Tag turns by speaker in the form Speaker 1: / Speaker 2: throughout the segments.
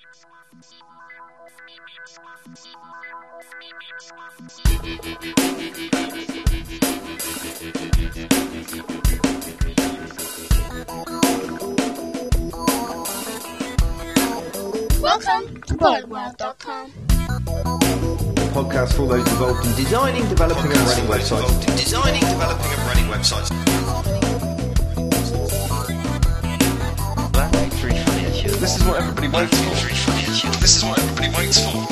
Speaker 1: Welcome to BollardWorld.com.
Speaker 2: Podcast for those involved in designing, developing and running websites.
Speaker 3: That makes really funny at you.
Speaker 2: This is what everybody waits for.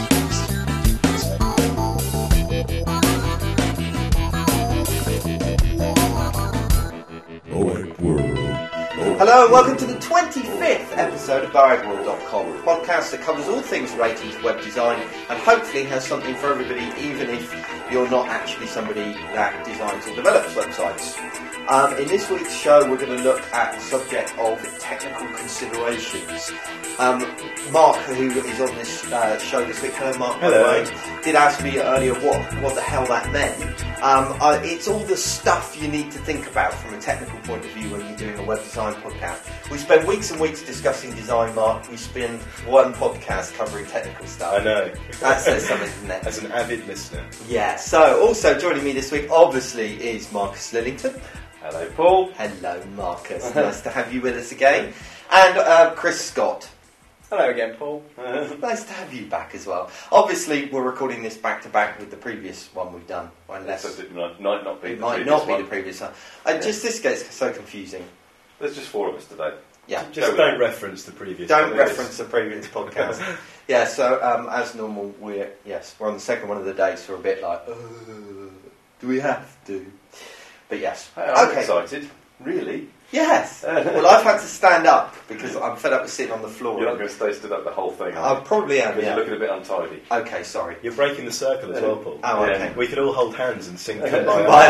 Speaker 2: Hello and welcome to the 25th episode of BollardWorld.com, a podcast that covers all things relating to web design and hopefully has something for everybody, even if you're not actually somebody that designs or develops websites. In this week's show, we're going to look at the subject of technical considerations. Mark, who is on this show this week, hello Mark, by the way, did ask me earlier what the hell that meant. It's all the stuff you need to think about from a technical point of view when you're doing a web design podcast. We spend weeks and weeks discussing design, Mark. We spend one podcast covering technical stuff.
Speaker 4: I know.
Speaker 2: That says something, doesn't it?
Speaker 4: As an avid listener.
Speaker 2: Yeah, so also joining me this week, obviously, is Marcus Lillington.
Speaker 4: Hello, Paul.
Speaker 2: Hello, Marcus. Nice to have you with us again. And Chris Scott.
Speaker 5: Hello again, Paul.
Speaker 2: Nice to have you back as well. Obviously, we're recording this back-to-back with the previous one we've done.
Speaker 4: Unless it might not be
Speaker 2: the previous one. Just this gets so confusing.
Speaker 4: There's just four of us today.
Speaker 2: Yeah.
Speaker 4: Just don't reference the previous
Speaker 2: podcast. Yeah, so as normal, we're on the second one of the day, so we're a bit like, do we have to? But yes.
Speaker 4: I'm excited. Really?
Speaker 2: Yes. Well, I've had to stand up because I'm fed up with sitting on the floor.
Speaker 4: You're not going to stay stood up the whole thing,
Speaker 2: I probably am,
Speaker 4: because you're looking a bit untidy.
Speaker 2: Okay, sorry.
Speaker 4: You're breaking the circle as well, Paul.
Speaker 2: Oh, okay.
Speaker 4: We could all hold hands and sing
Speaker 2: We're in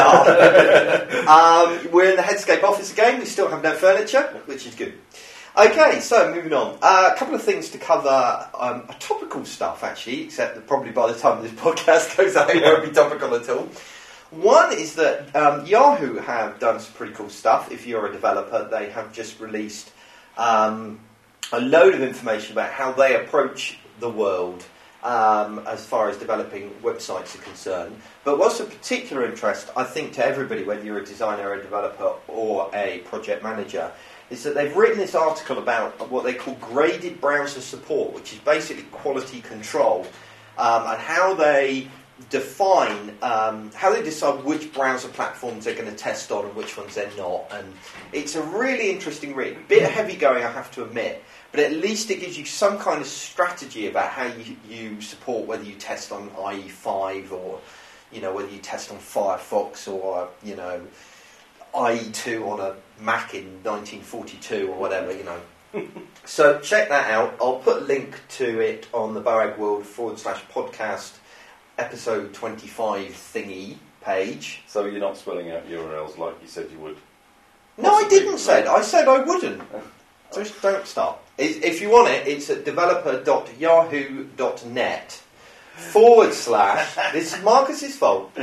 Speaker 2: the Headscape office again. We still have no furniture, which is good. Okay, so moving on. A couple of things to cover. A topical stuff, actually, except that probably by the time this podcast goes out, it won't be topical at all. One is that Yahoo have done some pretty cool stuff. If you're a developer, they have just released a load of information about how they approach the world as far as developing websites are concerned. But what's of particular interest, I think, to everybody, whether you're a designer, a developer, or a project manager, is that they've written this article about what they call graded browser support, which is basically quality control, and how they define, how they decide which browser platforms they're going to test on and which ones they're not. And it's a really interesting read. A bit heavy going, I have to admit, but at least it gives you some kind of strategy about how you support, whether you test on IE5 or, whether you test on Firefox or, IE2 on a Mac in 1942 or whatever, So check that out. I'll put a link to it on the BollardWorld /podcast episode 25 thingy page.
Speaker 4: So you're not spelling out URLs like you said you would?
Speaker 2: No, I didn't say it. I said I wouldn't. Just don't stop. If you want it, it's at developer.yahoo.net / this is Marcus's fault,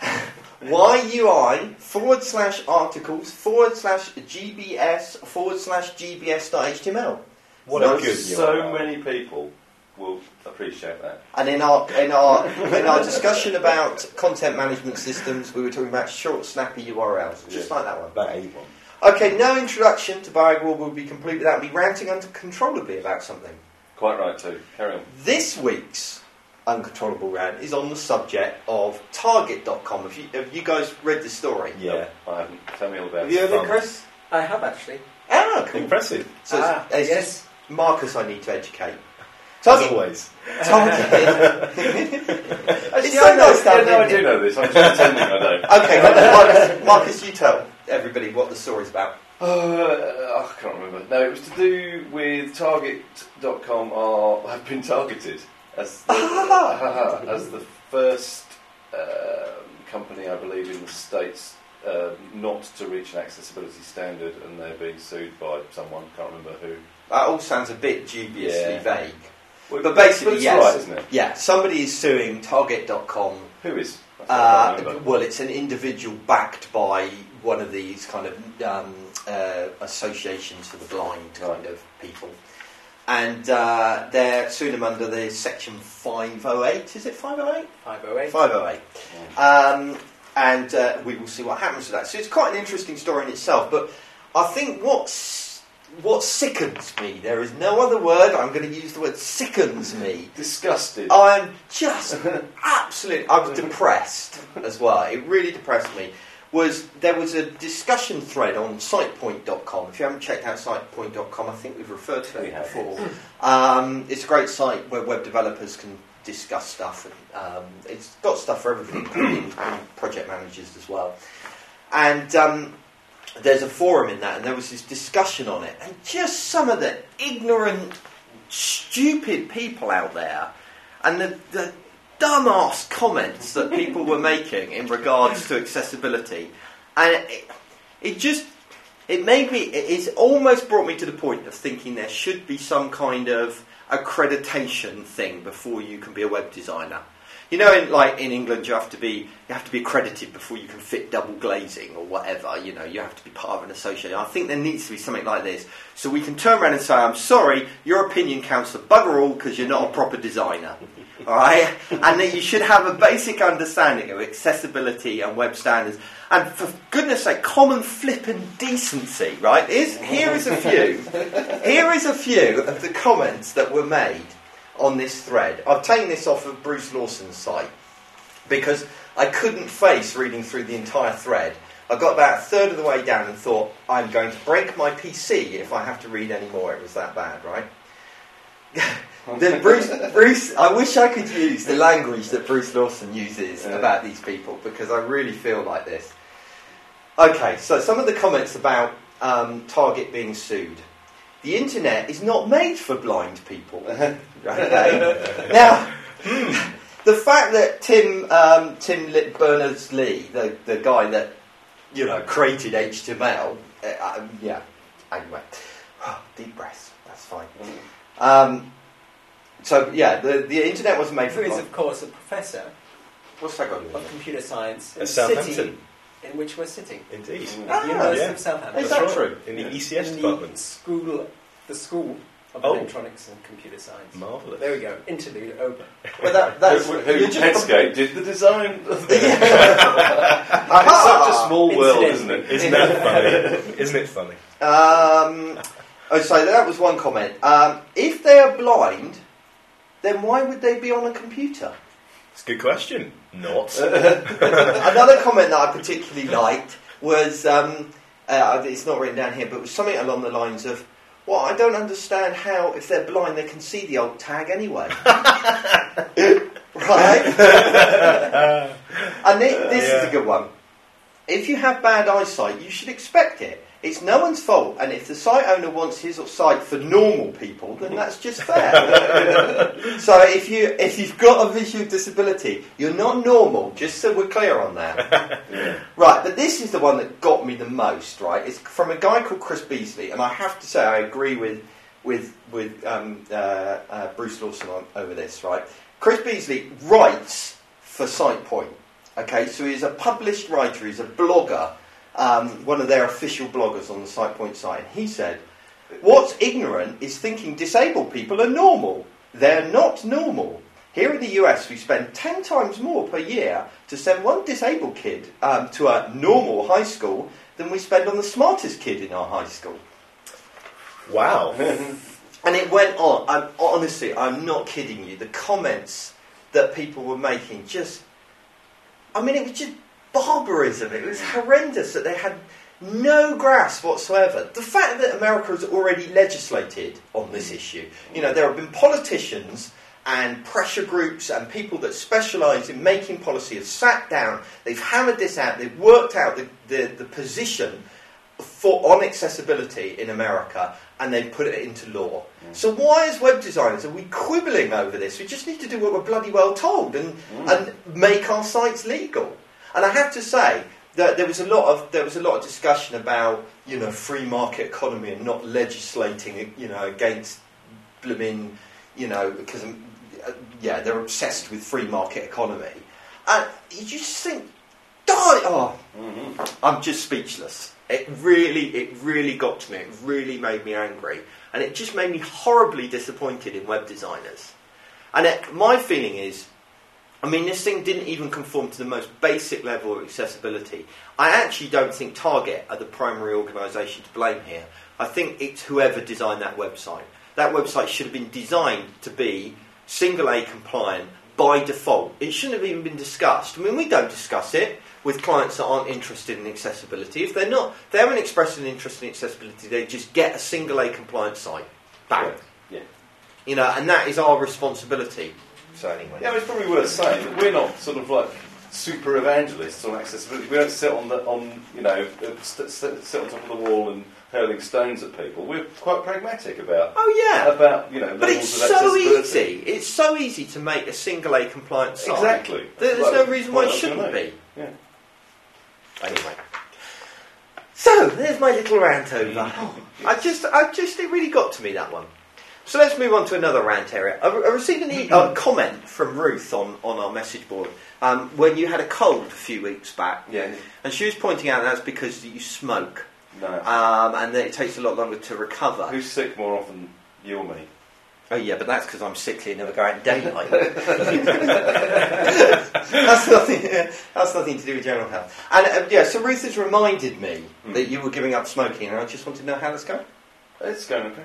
Speaker 2: YUI /articles /GBS /GBS.html.
Speaker 4: What a good so many people will appreciate that.
Speaker 2: And in our discussion about content management systems, we were talking about short, snappy URLs, just like that one.
Speaker 4: That A1.
Speaker 2: Okay, no introduction to BollardWorld will be complete without me ranting uncontrollably about something.
Speaker 4: Quite right too. Carry on.
Speaker 2: This week's uncontrollable rant is on the subject of Target.com. Have you guys read the story?
Speaker 4: Yeah, I haven't. Tell me all about it.
Speaker 2: Have you heard it, Chris?
Speaker 5: I have actually.
Speaker 2: Ah, cool.
Speaker 4: Impressive.
Speaker 2: So it's just Marcus I need to educate.
Speaker 4: As always.
Speaker 2: Target. It's so nice to have
Speaker 4: I do know this. I'm just pretending I don't.
Speaker 2: Okay, Marcus, you tell everybody what the story's about.
Speaker 4: I can't remember. No, it was to do with Target.com have been targeted as the first company, I believe, in the States not to reach an accessibility standard, and they're being sued by someone, can't remember who.
Speaker 2: That all sounds a bit dubiously vague.
Speaker 4: Well,
Speaker 2: but basically,
Speaker 4: it's
Speaker 2: yes.
Speaker 4: right, isn't it?
Speaker 2: Yeah, somebody is suing Target.com.
Speaker 4: Who is?
Speaker 2: Well, it's an individual backed by one of these kind of associations for the blind kind of people. and they're suing them under the Section 508. Is it 508?
Speaker 5: 508.
Speaker 2: 508. And we will see what happens with that. So it's quite an interesting story in itself. But I think what sickens me, there is no other word, I'm going to use the word sickens me.
Speaker 4: Disgusted.
Speaker 2: I'm just absolutely, I was depressed as well. It really depressed me. There was a discussion thread on sitepoint.com. If you haven't checked out sitepoint.com, I think we've referred to it before. It's a great site where web developers can discuss stuff. And, it's got stuff for everything, including project managers as well. And there's a forum in that, and there was this discussion on it. And just some of the ignorant, stupid people out there, and the dumbass comments that people were making in regards to accessibility, and it almost brought me to the point of thinking there should be some kind of accreditation thing before you can be a web designer. You know, in England, you have to be accredited before you can fit double glazing or whatever. You know, you have to be part of an association. I think there needs to be something like this, so we can turn around and say, "I'm sorry, your opinion counts for bugger all because you're not a proper designer." All right, and that you should have a basic understanding of accessibility and web standards, and for goodness' sake, common flipping decency. Right? Here is a few of the comments that were made on this thread. I've taken this off of Bruce Lawson's site because I couldn't face reading through the entire thread. I got about a third of the way down and thought, I'm going to break my PC if I have to read any more. It was that bad, right? Bruce, I wish I could use the language that Bruce Lawson uses about these people, because I really feel like this. Okay, so some of the comments about Target being sued. The internet is not made for blind people. Okay? Now, the fact that Tim Berners-Lee, the guy that created HTML, anyway, deep breaths. That's fine. The internet wasn't made for
Speaker 5: Who is,
Speaker 2: blind.
Speaker 5: of course, a professor
Speaker 2: What's that got to do with
Speaker 5: of
Speaker 2: it?
Speaker 5: computer science in
Speaker 6: At
Speaker 5: the city
Speaker 6: Southampton.
Speaker 5: in which we're sitting.
Speaker 6: Indeed.
Speaker 5: At the University
Speaker 6: yeah.
Speaker 5: of Southampton.
Speaker 2: Is that true?
Speaker 6: In the
Speaker 5: In
Speaker 6: ECS department.
Speaker 5: the school of
Speaker 6: Oh.
Speaker 5: Electronics and Computer Science.
Speaker 6: Marvellous.
Speaker 5: There we go. Interlude over.
Speaker 2: But that's
Speaker 4: Who
Speaker 2: you're just
Speaker 4: Netscape did the design of the... It's such a small world, isn't it?
Speaker 6: Isn't that funny? Isn't it funny?
Speaker 2: So that was one comment. If they are blind, then why would they be on a computer?
Speaker 6: It's a good question. Not.
Speaker 2: Another comment that I particularly liked was, it's not written down here, but it was something along the lines of, well, I don't understand how, if they're blind, they can see the alt tag anyway. Right? And this is a good one. If you have bad eyesight, you should expect it. It's no one's fault, and if the site owner wants his site for normal people, then that's just fair. So if you've got a visual disability, you're not normal, just so we're clear on that. Right, but this is the one that got me the most, right? It's from a guy called Chris Beasley, and I have to say I agree with Bruce Lawson over this, right? Chris Beasley writes for SitePoint, okay? So he's a published writer, he's a blogger, one of their official bloggers on the SitePoint site. He said, what's ignorant is thinking disabled people are normal. They're not normal. Here in the US, we spend 10 times more per year to send one disabled kid to a normal high school than we spend on the smartest kid in our high school.
Speaker 6: Wow.
Speaker 2: And it went on. Honestly, I'm not kidding you. The comments that people were making it was just barbarism. It was horrendous that they had no grasp whatsoever. The fact that America has already legislated on this issue, there have been politicians and pressure groups and people that specialise in making policy have sat down, they've hammered this out, they've worked out the position on accessibility in America, and they've put it into law. So why, as web designers, are we quibbling over this? We just need to do what we're bloody well told and make our sites legal. And I have to say that there was a lot of discussion about free market economy and not legislating against blooming because they're obsessed with free market economy, and you just think, I'm just speechless. It really got to me. It really made me angry. and it just made me horribly disappointed in web designers. And my feeling is, I mean, this thing didn't even conform to the most basic level of accessibility. I actually don't think Target are the primary organisation to blame here. I think it's whoever designed that website. That website should have been designed to be single A compliant by default. It shouldn't have even been discussed. I mean, we don't discuss it with clients that aren't interested in accessibility. If they haven't expressed an interest in accessibility, they just get a single A compliant site. Bang.
Speaker 4: Yeah.
Speaker 2: You know, and that is our responsibility. So anyway.
Speaker 4: Yeah, it's probably worth saying that we're not sort of like super evangelists on accessibility. We don't sit on sit on top of the wall and hurling stones at people. We're quite pragmatic about.
Speaker 2: Oh yeah.
Speaker 4: About
Speaker 2: But
Speaker 4: levels
Speaker 2: it's
Speaker 4: of
Speaker 2: so
Speaker 4: accessibility.
Speaker 2: easy. It's so easy to make a single A compliant site.
Speaker 4: Exactly.
Speaker 2: There's
Speaker 4: Like
Speaker 2: no
Speaker 4: the
Speaker 2: reason why
Speaker 4: point
Speaker 2: it
Speaker 4: I was gonna
Speaker 2: shouldn't
Speaker 4: make.
Speaker 2: be.
Speaker 4: Yeah.
Speaker 2: Anyway. So there's my little rant over. It really got to me, that one. So let's move on to another rant area. I received a comment from Ruth on our message board when you had a cold a few weeks back.
Speaker 4: Yeah.
Speaker 2: And she was pointing out that's because you smoke.
Speaker 4: No.
Speaker 2: And that it takes a lot longer to recover.
Speaker 4: Who's sick more often, you or me?
Speaker 2: Oh yeah, but that's because I'm sickly and never go out in daylight. That's nothing to do with general health. And so Ruth has reminded me that you were giving up smoking, and I just wanted to know how that's going.
Speaker 4: It's going okay.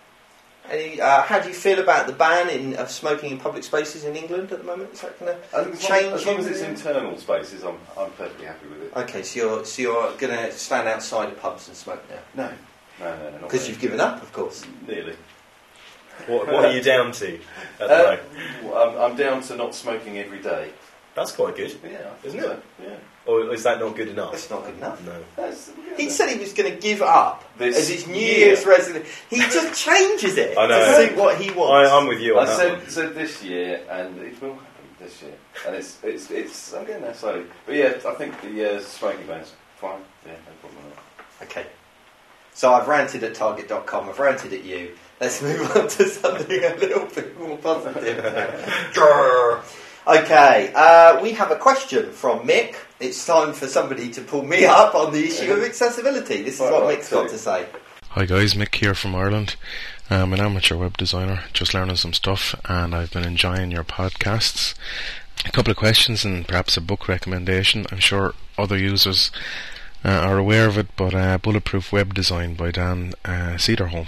Speaker 2: How do you feel about the ban of smoking in public spaces in England at the moment? Is that going to change?
Speaker 4: As long as it's internal spaces, I'm perfectly happy with it.
Speaker 2: Okay, so you're going to stand outside of pubs and smoke now?
Speaker 4: No.
Speaker 2: Because you've given up, of course.
Speaker 4: Nearly.
Speaker 6: What are you down to at the moment?
Speaker 4: I'm down to not smoking every day.
Speaker 6: That's quite good,
Speaker 4: Yeah,
Speaker 6: isn't
Speaker 4: so,
Speaker 6: it?
Speaker 4: Yeah.
Speaker 6: Or is that not good enough?
Speaker 2: That's not good enough.
Speaker 6: No.
Speaker 2: He said he was going to give up
Speaker 4: This
Speaker 2: as his New
Speaker 4: year.
Speaker 2: Year's resolution. He just changes it
Speaker 6: I know.
Speaker 2: to suit what he wants.
Speaker 6: I'm with you on
Speaker 4: I
Speaker 6: that one.
Speaker 4: said this year, and it will happen this year, and it's I'm getting there slowly. But yeah, I think the smoking ban's fine. Yeah, no problem with that.
Speaker 2: Okay. So I've ranted at Target.com. I've ranted at you. Let's move on to something a little bit more positive. Grrr. Okay, we have a question from Mick. It's time for somebody to pull me up on the issue of accessibility. This is what Mick's got to say.
Speaker 7: Hi guys, Mick here from Ireland. I'm an amateur web designer, just learning some stuff, and I've been enjoying your podcasts. A couple of questions and perhaps a book recommendation. I'm sure other users are aware of it, but Bulletproof Web Design by Dan Cederholm.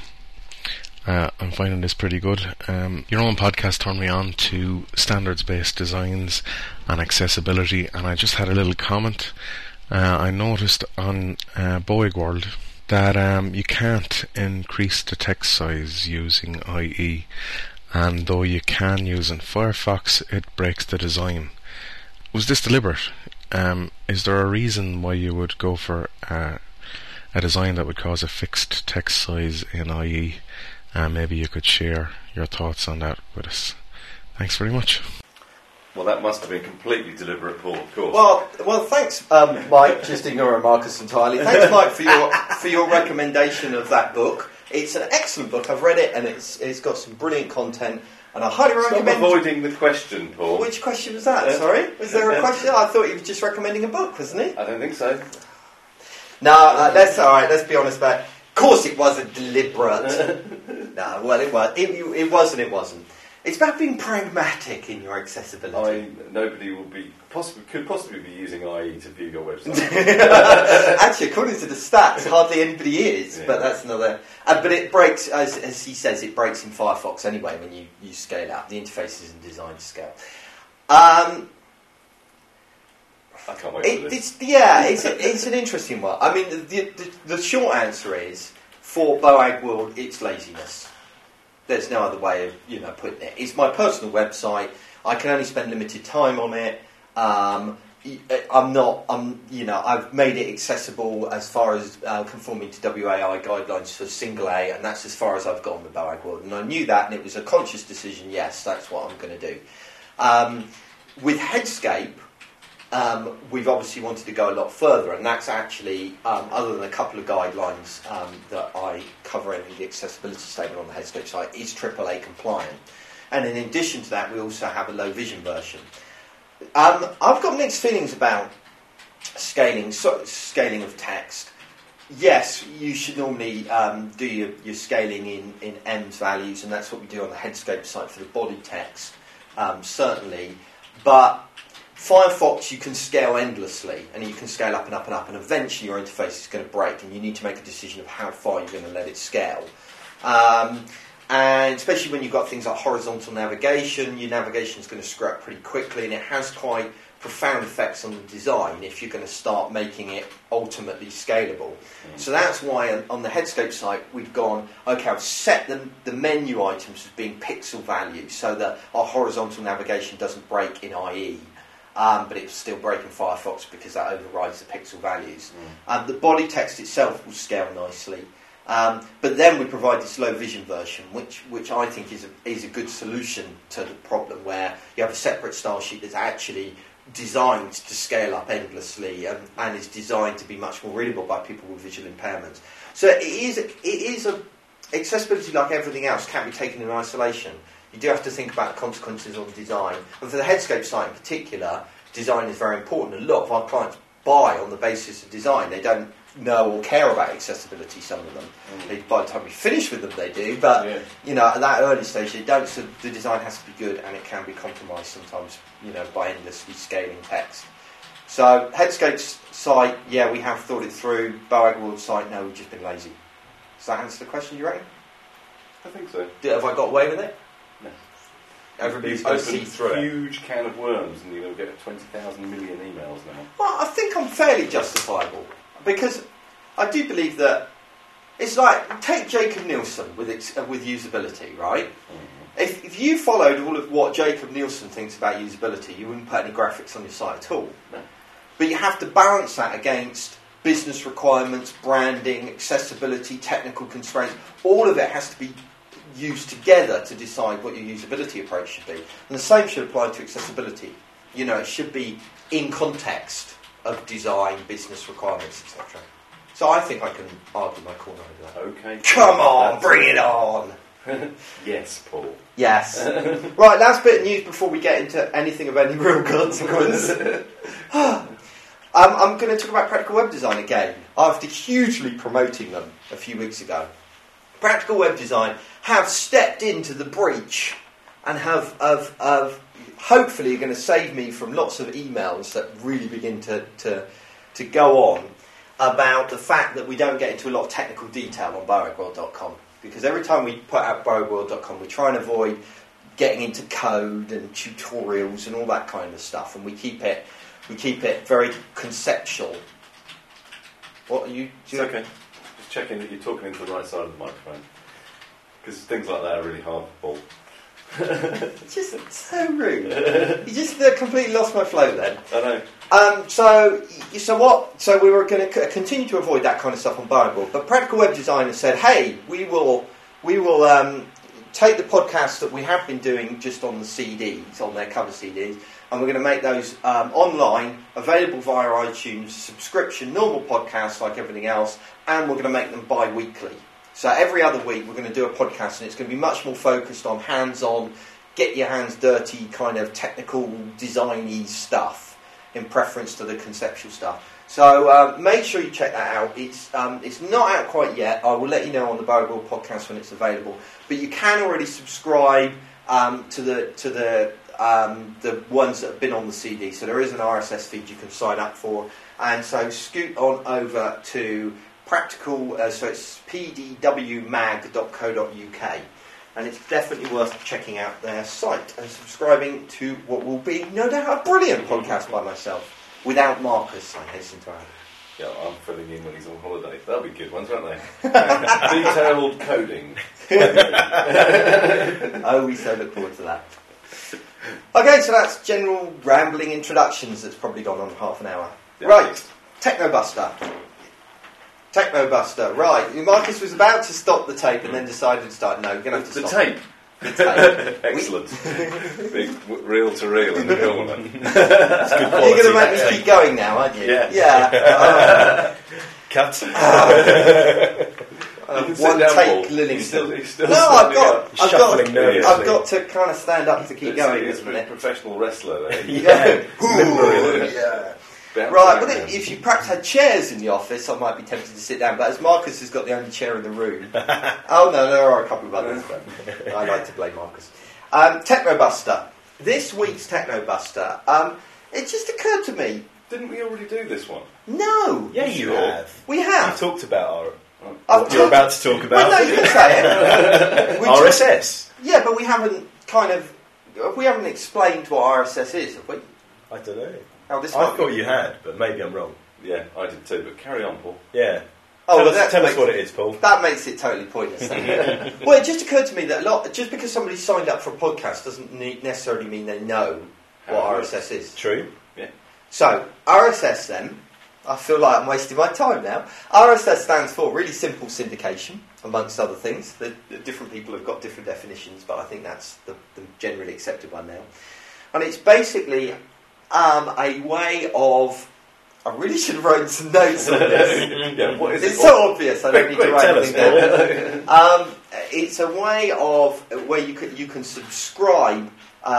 Speaker 7: I'm finding this pretty good. Your own podcast turned me on to standards-based designs and accessibility, and I just had a little comment. I noticed on Boeing World that you can't increase the text size using IE, and though you can use in Firefox, it breaks the design. Was this deliberate? Is there a reason why you would go for a design that would cause a fixed text size in IE? Maybe you could share your thoughts on that with us. Thanks very much.
Speaker 4: Well, that must have been completely deliberate, Paul. Of course.
Speaker 2: Well, thanks, Mike. Just ignoring Marcus entirely. Thanks, Mike, for your recommendation of that book. It's an excellent book. I've read it, and it's got some brilliant content. And I highly
Speaker 4: Stop
Speaker 2: recommend.
Speaker 4: avoiding the question, Paul.
Speaker 2: Which question was that? Sorry, was there a question? I thought he was just recommending a book, wasn't he?
Speaker 4: I don't think so.
Speaker 2: No, that's all right. Let's be honest about it. Of course, it wasn't deliberate. No, well, it was. It wasn't. It wasn't. It's about being pragmatic in your accessibility.
Speaker 4: Nobody could possibly be using IE to view your website.
Speaker 2: Actually, according to the stats, hardly anybody is.
Speaker 4: Yeah.
Speaker 2: But that's another. But it breaks, as he says, it breaks in Firefox anyway when you scale out. The interface isn't designed to scale.
Speaker 4: I can't wait for this.
Speaker 2: It's an interesting one. I mean, the short answer is for Boag World, it's laziness. There's no other way of putting it. It's my personal website. I can only spend limited time on it. I've made it accessible as far as conforming to WAI guidelines for single A, and that's as far as I've gone with Boag World. And I knew that, and it was a conscious decision. Yes, that's what I'm going to do. With Headscape, we've obviously wanted to go a lot further, and that's actually, other than a couple of guidelines that I cover in the accessibility statement on the Headscape site, is AAA compliant. And in addition to that, we also have a low vision version. I've got mixed feelings about scaling of text. yes, you should normally do your scaling in EMS values, and that's what we do on the Headscape site for the body text, certainly. But Firefox, you can scale endlessly, and you can scale up and up and up, and eventually your interface is going to break, and you need to make a decision of how far you're going to let it scale. And especially when you've got things like horizontal navigation, your navigation is going to screw up pretty quickly, and it has quite profound effects on the design if you're going to start making it ultimately scalable. So that's why on the Headscape site we've gone, okay, I've set the menu items as being pixel values so that our horizontal navigation doesn't break in IE. But it's still break in Firefox because that overrides the pixel values. The body text itself will scale nicely. But then we provide this low vision version, which I think is a good solution to the problem, where you have a separate style sheet that's actually designed to scale up endlessly and is designed to be much more readable by people with visual impairments. So it is accessibility, like everything else, can't be taken in isolation. You do have to think about the consequences on design. And for the Headscape site in particular, design is very important. A lot of our clients buy on the basis of design. They don't know or care about accessibility, some of them. By the time we finish with them, they do. But, at that early stage, they don't. So the design has to be good, and it can be compromised sometimes, by endlessly scaling text. So Headscape's site, yeah, we have thought it through. Boag World site, no, we've just been lazy. Does that answer the question, you reckon?
Speaker 4: I think so.
Speaker 2: Have I got away with it?
Speaker 4: No.
Speaker 2: Everybody's going to see through
Speaker 4: a
Speaker 2: it.
Speaker 4: huge can of worms, and you're going to get 20,000 million emails now.
Speaker 2: Well, I think I'm fairly justifiable, because I do believe that it's like, take Jacob Nielsen with usability, right? Mm-hmm. If you followed all of what Jacob Nielsen thinks about usability, you wouldn't put any graphics on your site at all.
Speaker 4: No.
Speaker 2: But you have to balance that against business requirements, branding, accessibility, technical constraints. All of it has to be used together to decide what your usability approach should be. And the same should apply to accessibility. It should be in context of design, business requirements, etc. So I think I can argue my corner over that.
Speaker 4: Okay.
Speaker 2: Come on, bring it on!
Speaker 4: Yes, Paul.
Speaker 2: Yes. Right, last bit of news before we get into anything of any real consequence. I'm going to talk about Practical Web Design again, after hugely promoting them a few weeks ago. Practical Web Design have stepped into the breach and have hopefully going to save me from lots of emails that really begin to go on about the fact that we don't get into a lot of technical detail on boagworld.com, because every time we put out boagworld.com we try and avoid getting into code and tutorials and all that kind of stuff, and we keep it very conceptual. What are you doing?
Speaker 4: It's okay. Just checking that you're talking into the right side of the microphone, because things like that are really hard to pull.
Speaker 2: Just so rude. You just completely lost my flow then.
Speaker 4: I know.
Speaker 2: So we were going to continue to avoid that kind of stuff on Boagworld, but Practical Web Design has said, hey, we will take the podcasts that we have been doing just on the CDs, on their cover CDs, and we're going to make those online, available via iTunes, subscription, normal podcasts like everything else, and we're going to make them bi-weekly. So every other week we're going to do a podcast, and it's going to be much more focused on hands-on, get your hands dirty, kind of technical, designy stuff, in preference to the conceptual stuff. So make sure you check that out. It's not out quite yet. I will let you know on the Boagworld podcast when it's available. But you can already subscribe to the ones that have been on the CD. So there is an RSS feed you can sign up for. And so scoot on over to Practical, so it's pdwmag.co.uk, and it's definitely worth checking out their site and subscribing to what will be, no doubt, a brilliant podcast by myself, without Marcus, I hasten to add.
Speaker 4: Yeah, I'm filling in when he's on holiday. That'll be good ones, won't they? Detailed coding.
Speaker 2: Oh, we so look forward to that. Okay, so that's general rambling introductions that's probably gone on half an hour.
Speaker 4: Yeah.
Speaker 2: Right, Technobuster, right. Marcus was about to stop the tape and then decided to start. No, we're going to have to stop
Speaker 4: tape.
Speaker 2: The tape.
Speaker 4: Excellent. Big reel to reel in the corner.
Speaker 2: You're going to make me keep going now, aren't you?
Speaker 4: Yeah.
Speaker 6: Cut.
Speaker 2: One take, Lillington.
Speaker 4: He's still
Speaker 2: no, I've got to kind of stand up to keep going,
Speaker 4: He's
Speaker 2: isn't
Speaker 4: a
Speaker 2: it?
Speaker 4: professional wrestler there.
Speaker 2: Yeah.
Speaker 6: Limbering.
Speaker 2: Yeah.
Speaker 4: Bounce
Speaker 2: Right,
Speaker 4: around.
Speaker 2: well, if you perhaps had chairs in the office, I might be tempted to sit down. But as Marcus has got the only chair in the room, oh no, there are a couple of others. But I like to blame Marcus. Technobuster. This week's Technobuster. It just occurred to me.
Speaker 4: Didn't we already do this one?
Speaker 2: No,
Speaker 6: Yeah, you
Speaker 4: Sure.
Speaker 6: have.
Speaker 2: we
Speaker 6: You've
Speaker 2: have.
Speaker 6: talked about our.
Speaker 2: I've
Speaker 6: What you're
Speaker 2: talked-
Speaker 6: about to talk about.
Speaker 2: Well, no, you can say it. We talked-
Speaker 6: RSS.
Speaker 2: Yeah, but we haven't explained what RSS is, have we?
Speaker 6: I don't know.
Speaker 2: Oh, this
Speaker 6: I
Speaker 2: might be-
Speaker 6: thought you had, but maybe I'm wrong.
Speaker 4: Yeah, I did too, but carry on, Paul.
Speaker 6: Yeah.
Speaker 2: Oh,
Speaker 6: tell
Speaker 2: well,
Speaker 6: us,
Speaker 2: that
Speaker 6: tell us
Speaker 2: makes-
Speaker 6: what it is, Paul.
Speaker 2: That makes it totally pointless. Then. Well, it just occurred to me that just because somebody signed up for a podcast doesn't necessarily mean they know what
Speaker 4: How it
Speaker 2: RSS is.
Speaker 6: True.
Speaker 2: So, RSS then, I feel like I'm wasting my time now. RSS stands for really simple syndication, amongst other things. The different people have got different definitions, but I think that's the generally accepted one now. And it's basically a way of... I really should have written some notes on this.
Speaker 4: Yeah, what is
Speaker 2: It's
Speaker 4: it?
Speaker 2: so obvious, I don't need to
Speaker 6: Quick,
Speaker 2: write
Speaker 6: tell us,
Speaker 2: anything down. It's a way of where you can subscribe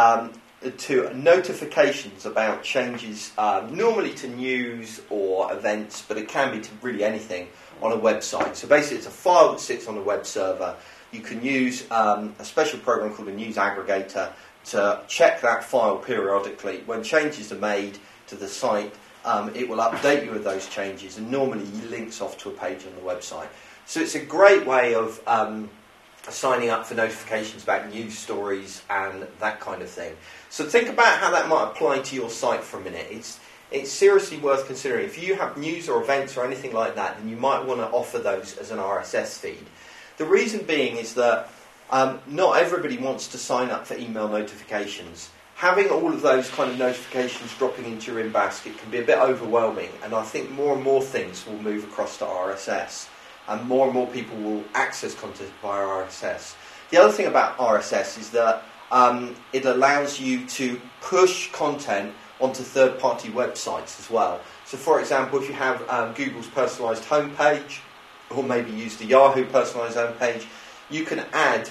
Speaker 2: to notifications about changes, normally to news or events, but it can be to really anything on a website. So basically, it's a file that sits on a web server. You can use a special program called a news aggregator to check that file periodically. When changes are made to the site, it will update you with those changes, and normally links off to a page on the website. So it's a great way of signing up for notifications about news stories and that kind of thing. So think about how that might apply to your site for a minute. It's seriously worth considering. If you have news or events or anything like that, then you might want to offer those as an RSS feed. The reason being is that not everybody wants to sign up for email notifications. Having all of those kind of notifications dropping into your in-basket can be a bit overwhelming, and I think more and more things will move across to RSS, and more people will access content via RSS. The other thing about RSS is that it allows you to push content onto third-party websites as well. So, for example, if you have Google's personalised homepage, or maybe use the Yahoo personalised homepage, you can add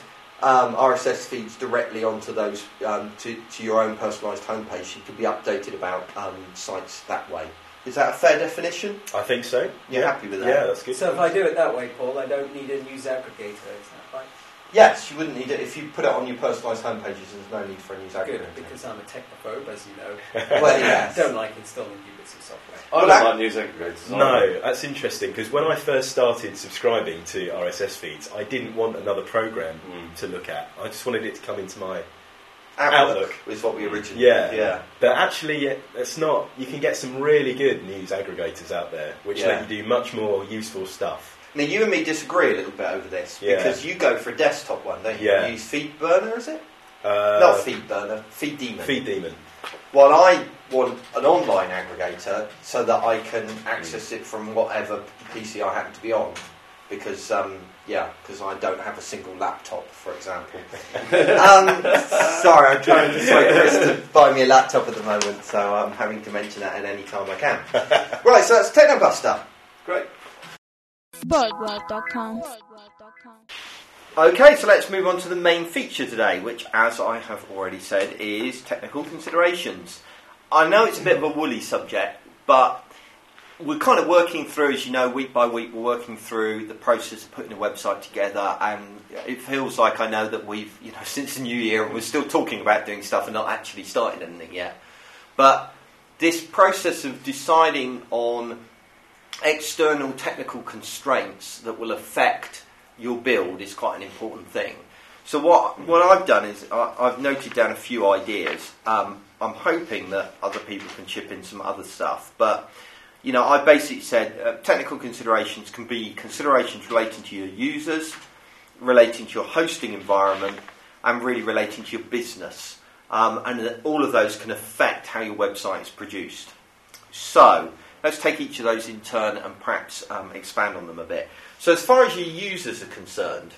Speaker 2: RSS feeds directly onto those to your own personalised homepage. You can be updated about sites that way. Is that a fair definition?
Speaker 6: I think so.
Speaker 2: You're happy with that?
Speaker 6: Yeah, that's good.
Speaker 5: So if I do it that way, Paul, I don't need a news aggregator, is that right?
Speaker 2: Yes, you wouldn't need it if you put it on your personalised homepages. There's no need for a news
Speaker 5: Good,
Speaker 2: aggregator.
Speaker 5: because I'm a technophobe, as you know.
Speaker 2: Well, yes.
Speaker 5: I don't like installing new bits of software.
Speaker 4: I
Speaker 2: Well,
Speaker 4: don't
Speaker 2: that-
Speaker 4: like news aggregators.
Speaker 6: No, that's interesting because when I first started subscribing to RSS feeds, I didn't want another program to look at. I just wanted it to come into my Outlook.
Speaker 2: is what we originally
Speaker 6: yeah. But actually, it's not. You can get some really good news aggregators out there, which
Speaker 2: Yeah.
Speaker 6: let you do much more useful stuff.
Speaker 2: Now, you and me disagree a little bit over this,
Speaker 6: Yeah.
Speaker 2: because you go for a desktop one, don't you?
Speaker 6: Yeah.
Speaker 2: You use FeedBurner, is it? Not FeedBurner, FeedDemon.
Speaker 6: Feed Demon.
Speaker 2: Well, I want an online aggregator so that I can access it from whatever PC I happen to be on. Because, because I don't have a single laptop, for example. Sorry, I'm trying to persuade Chris to buy me a laptop at the moment, so I'm having to mention that at any time I can. Right, so that's Technobuster.
Speaker 4: Great.
Speaker 1: Birdworld.com.
Speaker 2: Okay, so let's move on to the main feature today, which, as I have already said, is technical considerations. I know it's a bit of a woolly subject, but we're kind of working through, as you know, week by week, we're working through the process of putting a website together, and it feels like I know that we've, since the new year, we're still talking about doing stuff and not actually started anything yet. But this process of deciding on external technical constraints that will affect your build is quite an important thing. So what I've done is I've noted down a few ideas. I'm hoping that other people can chip in some other stuff, but I basically said technical considerations can be considerations relating to your users, relating to your hosting environment, and really relating to your business, and that all of those can affect how your website is produced. So let's take each of those in turn and perhaps expand on them a bit. So as far as your users are concerned,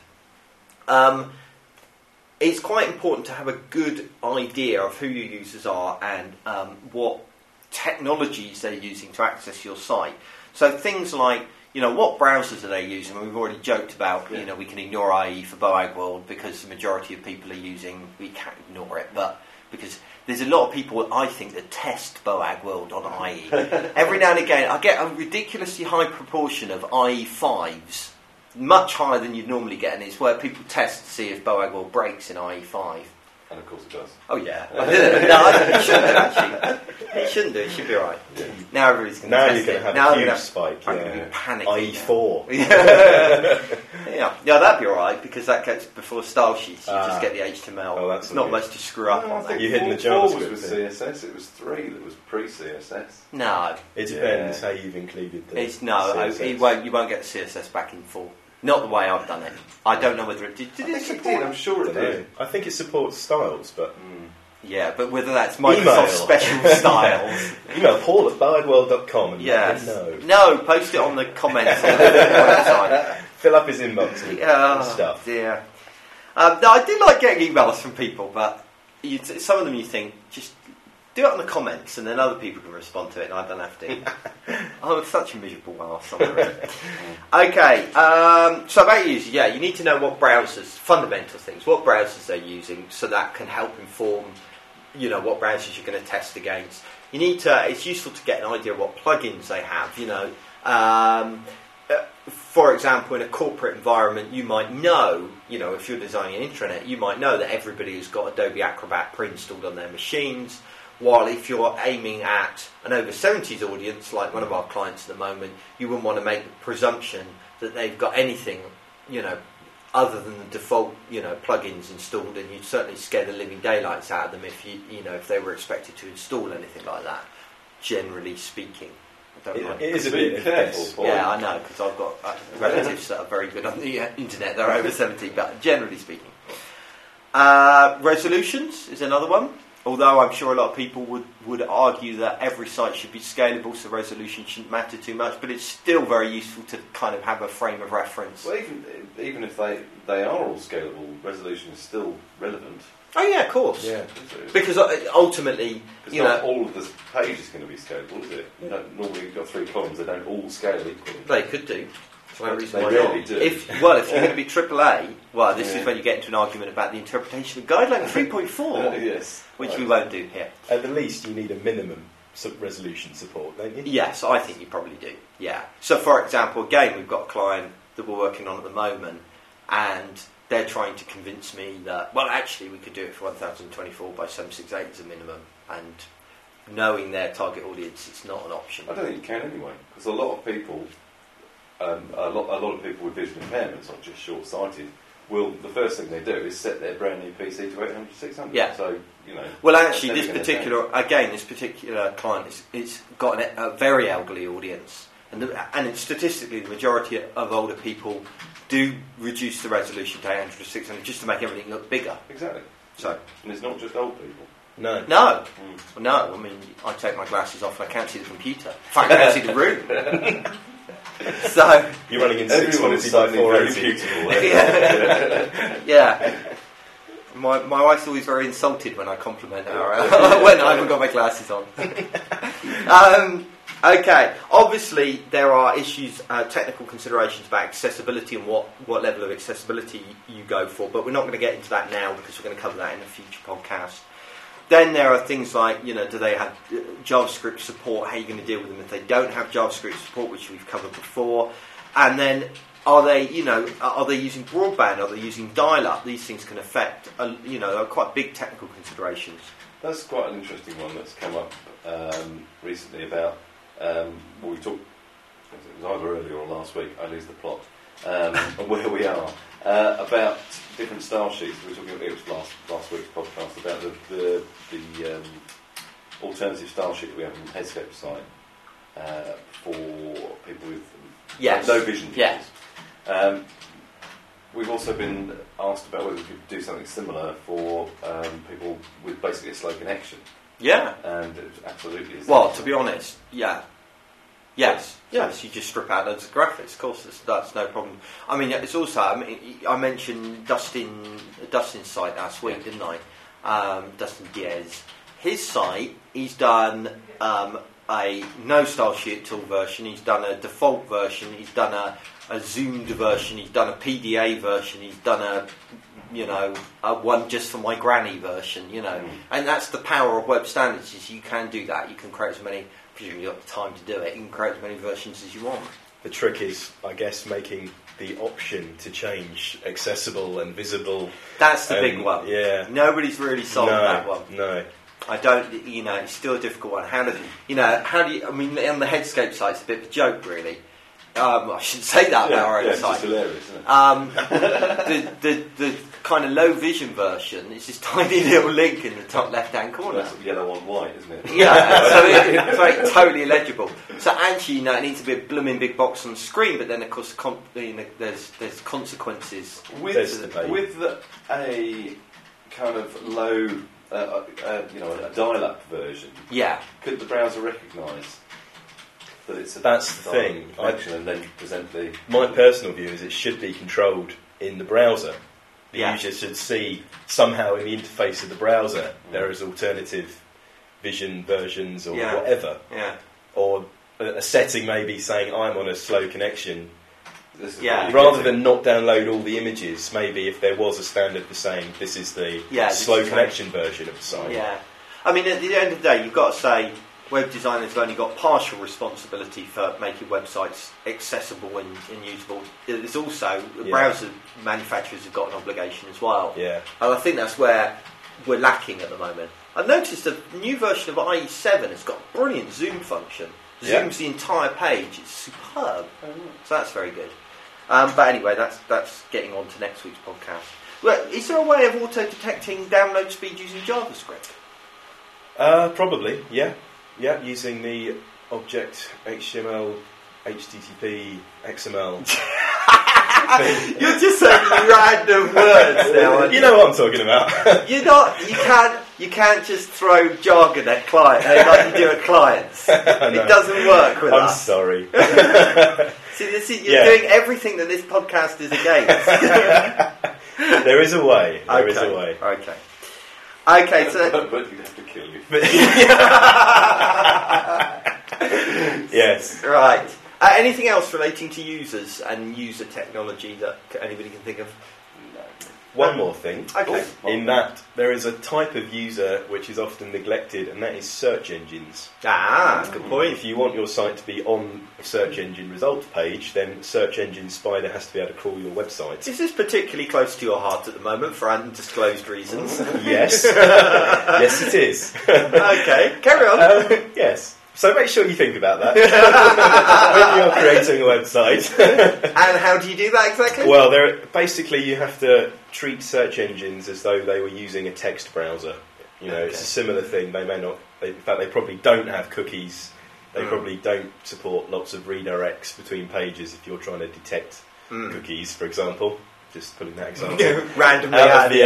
Speaker 2: it's quite important to have a good idea of who your users are and what technologies they're using to access your site. So things like, what browsers are they using? We've already joked about, we can ignore IE for Boag World because the majority of people are using, we can't ignore it, but because there's a lot of people, I think, that test Boag World on IE. Every now and again, I get a ridiculously high proportion of IE 5s, much higher than you'd normally get, and it's where people test to see if Boag World breaks in IE 5.
Speaker 4: And of course it does.
Speaker 2: Oh yeah. No, it shouldn't do actually. It shouldn't do. It should be alright. Yeah. Now everybody's going to
Speaker 6: Now
Speaker 2: test
Speaker 6: you're
Speaker 2: it.
Speaker 6: going to have a huge spike.
Speaker 2: I'm going to be panicking.
Speaker 6: IE4.
Speaker 2: Yeah, that'd be alright because that gets before style sheets. You just get the HTML.
Speaker 6: Oh, that's
Speaker 2: There's not much to screw up on that.
Speaker 6: You're hitting the
Speaker 4: 4
Speaker 6: JavaScript.
Speaker 4: was with CSS. It was 3 that was pre-CSS.
Speaker 2: No,
Speaker 6: It depends how you've included the
Speaker 2: CSS. You won't get the CSS back in full. Not the way I've done it. I don't know whether it did. Did it support?
Speaker 4: I'm sure it did.
Speaker 6: I think it supports styles, but
Speaker 2: Yeah, but whether that's Microsoft special styles.
Speaker 6: Email Paul at bardworld.com and
Speaker 2: Yes.
Speaker 6: let him know.
Speaker 2: No, post it on the comments on the website.
Speaker 6: Fill up his inbox and stuff.
Speaker 2: Dear. No, I do like getting emails from people, but some of them you think, just do it on the comments and then other people can respond to it and I don't have to. I'm such a miserable ass. Okay, so about users, you need to know what browsers, fundamental things, what browsers they're using so that can help inform, what browsers you're going to test against. You need to, it's useful to get an idea of what plugins they have, for example, in a corporate environment, you might know, if you're designing an intranet, you might know that everybody has got Adobe Acrobat pre-installed on their machines. While if you're aiming at an over 70s audience, like one of our clients at the moment, you wouldn't want to make the presumption that they've got anything, other than the default, plugins installed, and you'd certainly scare the living daylights out of them if if they were expected to install anything like that. Generally speaking, I don't mind.
Speaker 6: It is a bit
Speaker 4: careful. Paul.
Speaker 2: Yeah, I know, because I've got relatives that are very good on the internet. They're over 70, but generally speaking, resolutions is another one. Although I'm sure a lot of people would argue that every site should be scalable, so resolution shouldn't matter too much, but it's still very useful to kind of have a frame of reference.
Speaker 4: Well, even if they are all scalable, resolution is still relevant.
Speaker 2: Oh yeah, of course.
Speaker 6: Yeah.
Speaker 2: Because ultimately,
Speaker 4: not all of the page is going to be scalable, is it? Normally you've got 3 columns, they don't all scale equally.
Speaker 2: They could do. No reason
Speaker 4: They
Speaker 2: why
Speaker 4: really
Speaker 2: not.
Speaker 4: do.
Speaker 2: If you're going to be AAA, this is when you get into an argument about the interpretation of guideline 3.4,
Speaker 4: yes,
Speaker 2: which we won't do here.
Speaker 6: At the least, you need a minimum resolution support, don't you?
Speaker 2: Yes, I think you probably do. Yeah. So, for example, again, we've got a client that we're working on at the moment, and they're trying to convince me that, well, actually, we could do it for 1024 by 768 as a minimum, and knowing their target audience, it's not an option.
Speaker 4: I don't think you can anyway, because a lot of people. A lot of people with vision impairments, not just short-sighted, the first thing they do is set their brand new PC to 800, 600.
Speaker 2: Yeah.
Speaker 4: So,
Speaker 2: Well, actually, this particular client, it's got a very elderly audience, and statistically, the majority of older people do reduce the resolution to 800 or 600 just to make everything look bigger.
Speaker 4: Exactly.
Speaker 2: So,
Speaker 4: and it's not just old people.
Speaker 6: No.
Speaker 2: No. I mean, I take my glasses off and I can't see the computer. In fact, I can't see the room. So
Speaker 6: you're running in 620 by 480.
Speaker 2: Yeah. My wife's always very insulted when I compliment her when I haven't got my glasses on. Okay. Obviously, there are issues, technical considerations about accessibility and what level of accessibility you go for, but we're not going to get into that now because we're going to cover that in a future podcast. Then there are things like, do they have JavaScript support? How are you going to deal with them if they don't have JavaScript support, which we've covered before? And then are they using broadband? Are they using dial-up? These things can affect, quite big technical considerations.
Speaker 4: That's quite an interesting one that's come up recently about, we talked, it was either earlier or last week, I lose the plot, and where we are. About different style sheets. We were talking about, it was last week's podcast about the alternative style sheet that we have on the Headscape site for people with no vision difficulties. We've also been asked about whether we could do something similar for people with basically a slow connection.
Speaker 2: Yeah.
Speaker 4: And it absolutely is.
Speaker 2: Well, to be honest, yeah. Yes, you just strip out loads of graphics. Of course, that's no problem. I mean, it's also. I mentioned Dustin's site last week, didn't I? Dustin Diaz. His site, he's done a a no style sheet tool version, he's done a default version, he's done a zoomed version, he's done a PDA version, he's done a one just for my granny version, and that's the power of web standards, is you can do that. You can create as many, presumably you've got the time to do it, you can create as many versions as you want.
Speaker 6: The trick is, I guess, making the option to change accessible and visible.
Speaker 2: That's the big one.
Speaker 6: Yeah.
Speaker 2: Nobody's really solved that one.
Speaker 6: No.
Speaker 2: I don't, it's still a difficult one. How do you, I mean, on the Headscape site, it's a bit of a joke, really. I shouldn't say that about our own site.
Speaker 4: It's just hilarious, isn't it?
Speaker 2: The kind of low vision version is this tiny little link in the top left-hand corner.
Speaker 4: That's yellow on white, isn't it?
Speaker 2: Yeah, so it's like totally illegible. So actually, it needs to be a blooming big box on the screen, but then of course, there's consequences.
Speaker 4: With a kind of low, a dial-up version.
Speaker 2: Yeah.
Speaker 4: Could the browser recognise that it's a
Speaker 6: That's the thing.
Speaker 4: function and then present the?
Speaker 6: My personal view is it should be controlled in the browser. The
Speaker 2: Yeah.
Speaker 6: user should see somehow in the interface of the browser there is alternative vision versions or whatever.
Speaker 2: Yeah.
Speaker 6: Or a setting maybe saying I'm on a slow connection.
Speaker 2: Yeah.
Speaker 6: Rather than not download all the images, maybe if there was a standard for saying this is the slow connection version of the site.
Speaker 2: Yeah. I mean, at the end of the day, you've got to say web designers have only got partial responsibility for making websites accessible and usable. There's also, the browser manufacturers have got an obligation as well.
Speaker 6: Yeah.
Speaker 2: And I think that's where we're lacking at the moment. I've noticed a new version of IE7 has got a brilliant zoom function. Zooms the entire page. It's superb. So that's very good. But anyway, that's getting on to next week's podcast. Well, is there a way of auto-detecting download speed using JavaScript?
Speaker 6: Probably, yeah. Yeah, using the object HTML, HTTP, XML.
Speaker 2: You're just saying random words now.
Speaker 6: You know what I'm talking about.
Speaker 2: You're not. You can't just throw jargon at client like you do at clients.
Speaker 6: No.
Speaker 2: It doesn't work with
Speaker 6: I'm
Speaker 2: us.
Speaker 6: sorry.
Speaker 2: See, you're doing everything that this podcast is against.
Speaker 6: There is a way. There is a way.
Speaker 2: Okay, so
Speaker 4: But you'd have to kill you.
Speaker 6: Yes.
Speaker 2: right. Anything else relating to users and user technology that anybody can think of?
Speaker 6: One more thing.
Speaker 2: Okay.
Speaker 6: In that there is a type of user which is often neglected, and that is search engines.
Speaker 2: Good point.
Speaker 6: If you want your site to be on a search engine results page, then Search Engine Spider has to be able to crawl your website.
Speaker 2: Is this particularly close to your heart at the moment for undisclosed reasons?
Speaker 6: Yes. Yes, it is.
Speaker 2: Okay, carry on.
Speaker 6: Yes. So make sure you think about that when you're creating a website.
Speaker 2: And how do you do that exactly?
Speaker 6: Well, basically you have to treat search engines as though they were using a text browser. It's a similar thing. They may not. In fact, they probably don't have cookies. They probably don't support lots of redirects between pages if you're trying to detect cookies, for example. Just pulling that example
Speaker 2: randomly
Speaker 6: out of the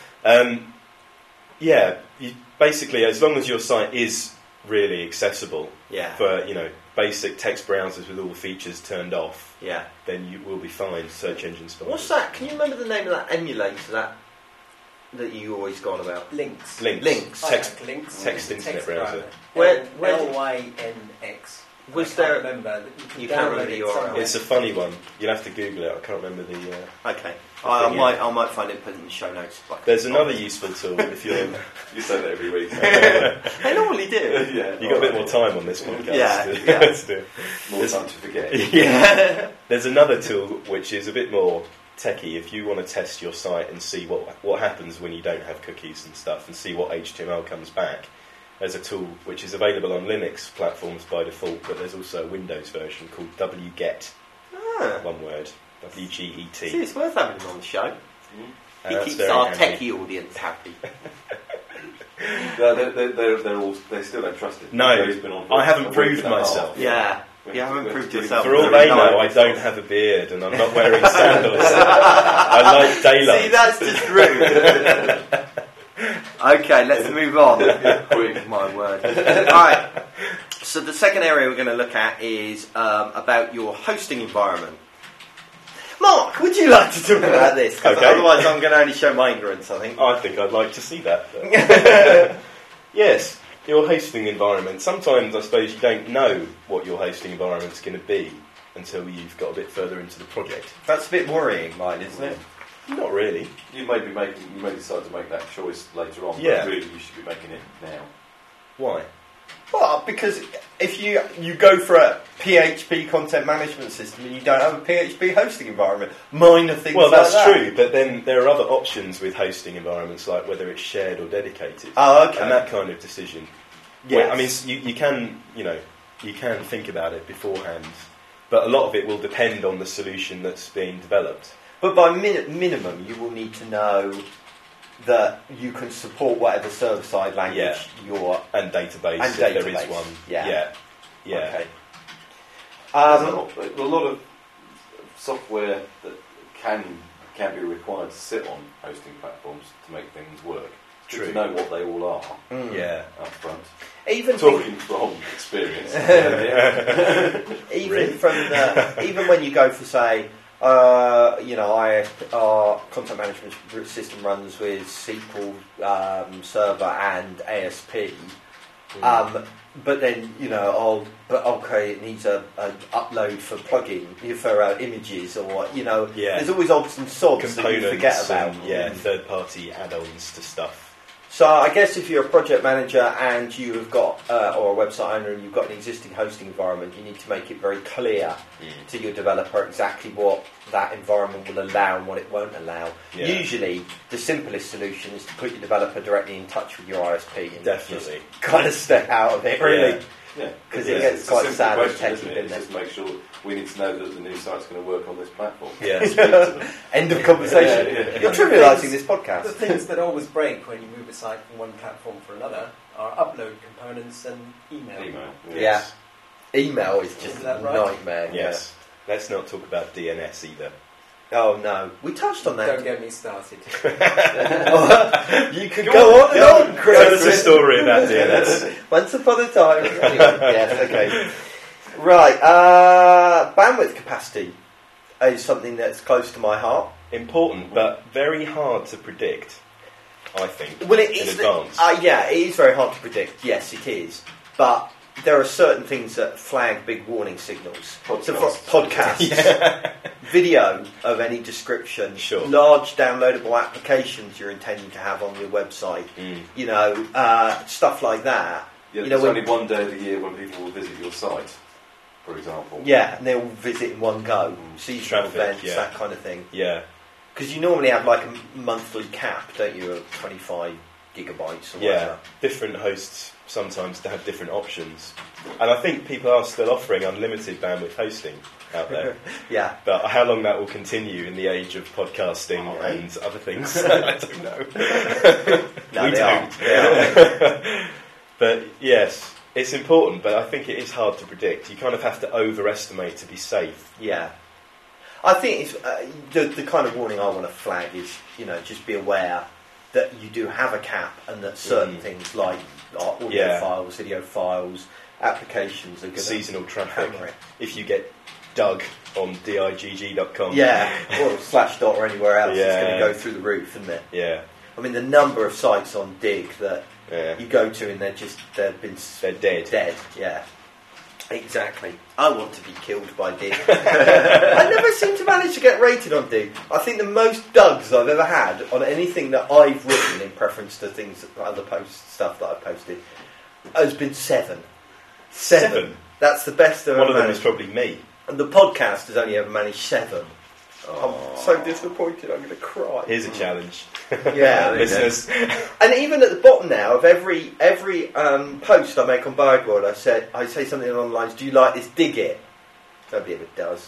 Speaker 6: air. Basically, as long as your site is really accessible for basic text browsers with all the features turned off, then you will be fine. Search engine Spider.
Speaker 2: What's that? Can you remember the name of that emulator that you always go on about?
Speaker 5: Links.
Speaker 6: Text internet browser.
Speaker 2: Where
Speaker 5: LYNX.
Speaker 2: Was
Speaker 5: I
Speaker 2: there?
Speaker 5: can't remember.
Speaker 2: You can't remember the URL.
Speaker 6: It's a funny one. You'll have to Google it. I can't remember the.
Speaker 2: Okay, I might find it put in the show notes.
Speaker 6: There's another useful tool if you're.
Speaker 4: You say that every week.
Speaker 2: I normally do.
Speaker 4: Yeah,
Speaker 6: You got a bit more time on this podcast.
Speaker 2: Yeah.
Speaker 6: To do.
Speaker 4: More time to forget.
Speaker 2: Yeah.
Speaker 6: There's another tool which is a bit more techie if you want to test your site and see what happens when you don't have cookies and stuff and see what HTML comes back. There's a tool which is available on Linux platforms by default, but there's also a Windows version called wget. One word. WGET.
Speaker 2: See, it's worth having him on the show. He
Speaker 6: That's
Speaker 2: keeps
Speaker 6: very
Speaker 2: our
Speaker 6: handy.
Speaker 2: techie audience happy.
Speaker 4: No, they still don't trust it.
Speaker 6: No,
Speaker 4: It's been on for
Speaker 6: I haven't
Speaker 4: a
Speaker 6: proved
Speaker 4: week and a half.
Speaker 6: myself.
Speaker 2: Yeah. You haven't proved yourself.
Speaker 6: For all they know, I don't have a beard and I'm not wearing sandals. I like daylight.
Speaker 2: See, that's just rude. Okay, let's move on.
Speaker 4: Quick.
Speaker 2: My word. Alright, so the second area we're going to look at is about your hosting environment. Mark, would you like to talk about this? 'Cause
Speaker 6: Okay.
Speaker 2: otherwise I'm going to only show my ignorance, I think.
Speaker 6: I think I'd like to see that. Yes. your hosting environment, sometimes I suppose you don't know what your hosting environment's going to be until you've got a bit further into the project.
Speaker 2: That's a bit worrying, mine, isn't it?
Speaker 6: Not really.
Speaker 4: You may decide to make that choice later on,
Speaker 6: Yeah.
Speaker 4: but really you should be making it now.
Speaker 6: Why?
Speaker 2: Well, because if you go for a PHP content management system and you don't have a PHP hosting environment, minor things
Speaker 6: Well,
Speaker 2: like
Speaker 6: that's
Speaker 2: that.
Speaker 6: true, but then there are other options with hosting environments, like whether it's shared or dedicated.
Speaker 2: Oh, okay.
Speaker 6: And that kind of decision.
Speaker 2: Yes.
Speaker 6: Well, I mean, you can think about it beforehand, but a lot of it will depend on the solution that's being developed.
Speaker 2: But by minimum, you will need to know that you can support whatever server-side language you're...
Speaker 6: And database,
Speaker 2: And
Speaker 6: if there
Speaker 2: database,
Speaker 6: is one.
Speaker 2: yeah.
Speaker 6: Yeah.
Speaker 2: Okay.
Speaker 4: There's a lot of software that can be required to sit on hosting platforms to make things work. It's good to know what they all are
Speaker 6: Yeah.
Speaker 4: up front.
Speaker 2: Even
Speaker 4: Talking from experience.
Speaker 2: even when you go for, say, our content management system runs with SQL Server and ASP. But then, it needs an upload for plugin, for images, or, there's always odds and sods that you forget about.
Speaker 6: And, third-party add-ons to stuff.
Speaker 2: So I guess if you're a project manager and you have got, or a website owner and you've got an existing hosting environment, you need to make it very clear to your developer exactly what that environment will allow and what it won't allow.
Speaker 6: Yeah.
Speaker 2: Usually, the simplest solution is to put your developer directly in touch with your ISP and
Speaker 6: Definitely.
Speaker 2: just kind of stay out of it, really.
Speaker 4: Yeah,
Speaker 2: Because it gets quite sad and techy,
Speaker 4: isn't it?
Speaker 2: doesn't
Speaker 4: It's just make sure we need to know that the new site's going to work on this platform.
Speaker 6: Yeah.
Speaker 2: End of conversation.
Speaker 4: Yeah.
Speaker 2: You're trivialising this podcast.
Speaker 5: The things that always break when you move a site from one platform for another are upload components and email.
Speaker 2: Yeah. Email is just
Speaker 5: Is
Speaker 2: a
Speaker 5: that right?
Speaker 2: nightmare.
Speaker 6: Yes. Let's not talk about DNS either.
Speaker 2: Yeah. Oh no, we touched on that.
Speaker 5: Don't get me started.
Speaker 2: You could go on and on, Chris.
Speaker 6: Tell us a story about DNS.
Speaker 2: Once upon a time. Anyway, yes, okay. Right, bandwidth capacity is something that's close to my heart.
Speaker 6: Important, but very hard to predict, I think,
Speaker 2: Well, it
Speaker 6: in
Speaker 2: is.
Speaker 6: advance.
Speaker 2: Yeah, it is very hard to predict. Yes, it is. But there are certain things that flag big warning signals. So for podcasts, video of any description,
Speaker 6: Sure.
Speaker 2: large downloadable applications you're intending to have on your website, stuff like that.
Speaker 4: Yeah,
Speaker 2: You
Speaker 4: there's
Speaker 2: know,
Speaker 4: only one day of the year when people will visit your site, for example.
Speaker 2: Yeah, and they'll visit in one go, seasonal
Speaker 6: Traffic,
Speaker 2: events,
Speaker 6: yeah.
Speaker 2: that kind of thing.
Speaker 6: Yeah.
Speaker 2: Because you normally have like a monthly cap, don't you, of 25 gigabytes or
Speaker 6: Yeah,
Speaker 2: whatever.
Speaker 6: different hosts sometimes have different options. And I think people are still offering unlimited bandwidth hosting out there.
Speaker 2: Yeah.
Speaker 6: But how long that will continue in the age of podcasting and other things, I don't know.
Speaker 2: No,
Speaker 6: We
Speaker 2: they are.
Speaker 6: don't.
Speaker 2: They are.
Speaker 6: But yes, it's important, but I think it is hard to predict. You kind of have to overestimate to be safe.
Speaker 2: Yeah. I think it's, the kind of warning I want to flag is, just be aware that you do have a cap and that certain things like audio files, video files, applications are going to
Speaker 6: Seasonal traffic.
Speaker 2: hammer it.
Speaker 6: If you get dug on digg.com.
Speaker 2: Yeah, or /dot or anywhere else, it's going
Speaker 6: Yeah.
Speaker 2: to go through the roof, isn't it?
Speaker 6: Yeah.
Speaker 2: I mean, the number of sites on Dig that
Speaker 6: Yeah.
Speaker 2: you go to and they're
Speaker 6: dead.
Speaker 2: dead, yeah. Exactly. I want to be killed by Dig. I never seem to manage to get rated on Dig. I think the most dugs I've ever had on anything that I've written in preference to things, other stuff that I've posted, has been 7. 7. That's the best I've
Speaker 6: One
Speaker 2: ever
Speaker 6: of them is
Speaker 2: managed.
Speaker 6: probably me.
Speaker 2: And the podcast has only ever managed 7. I'm so disappointed, I'm going to cry.
Speaker 6: Here's a challenge.
Speaker 2: Yeah,
Speaker 6: listeners.
Speaker 2: And even at the bottom now of every post I make on Bioware, I say something along the lines, do you like this, dig it? Nobody ever does.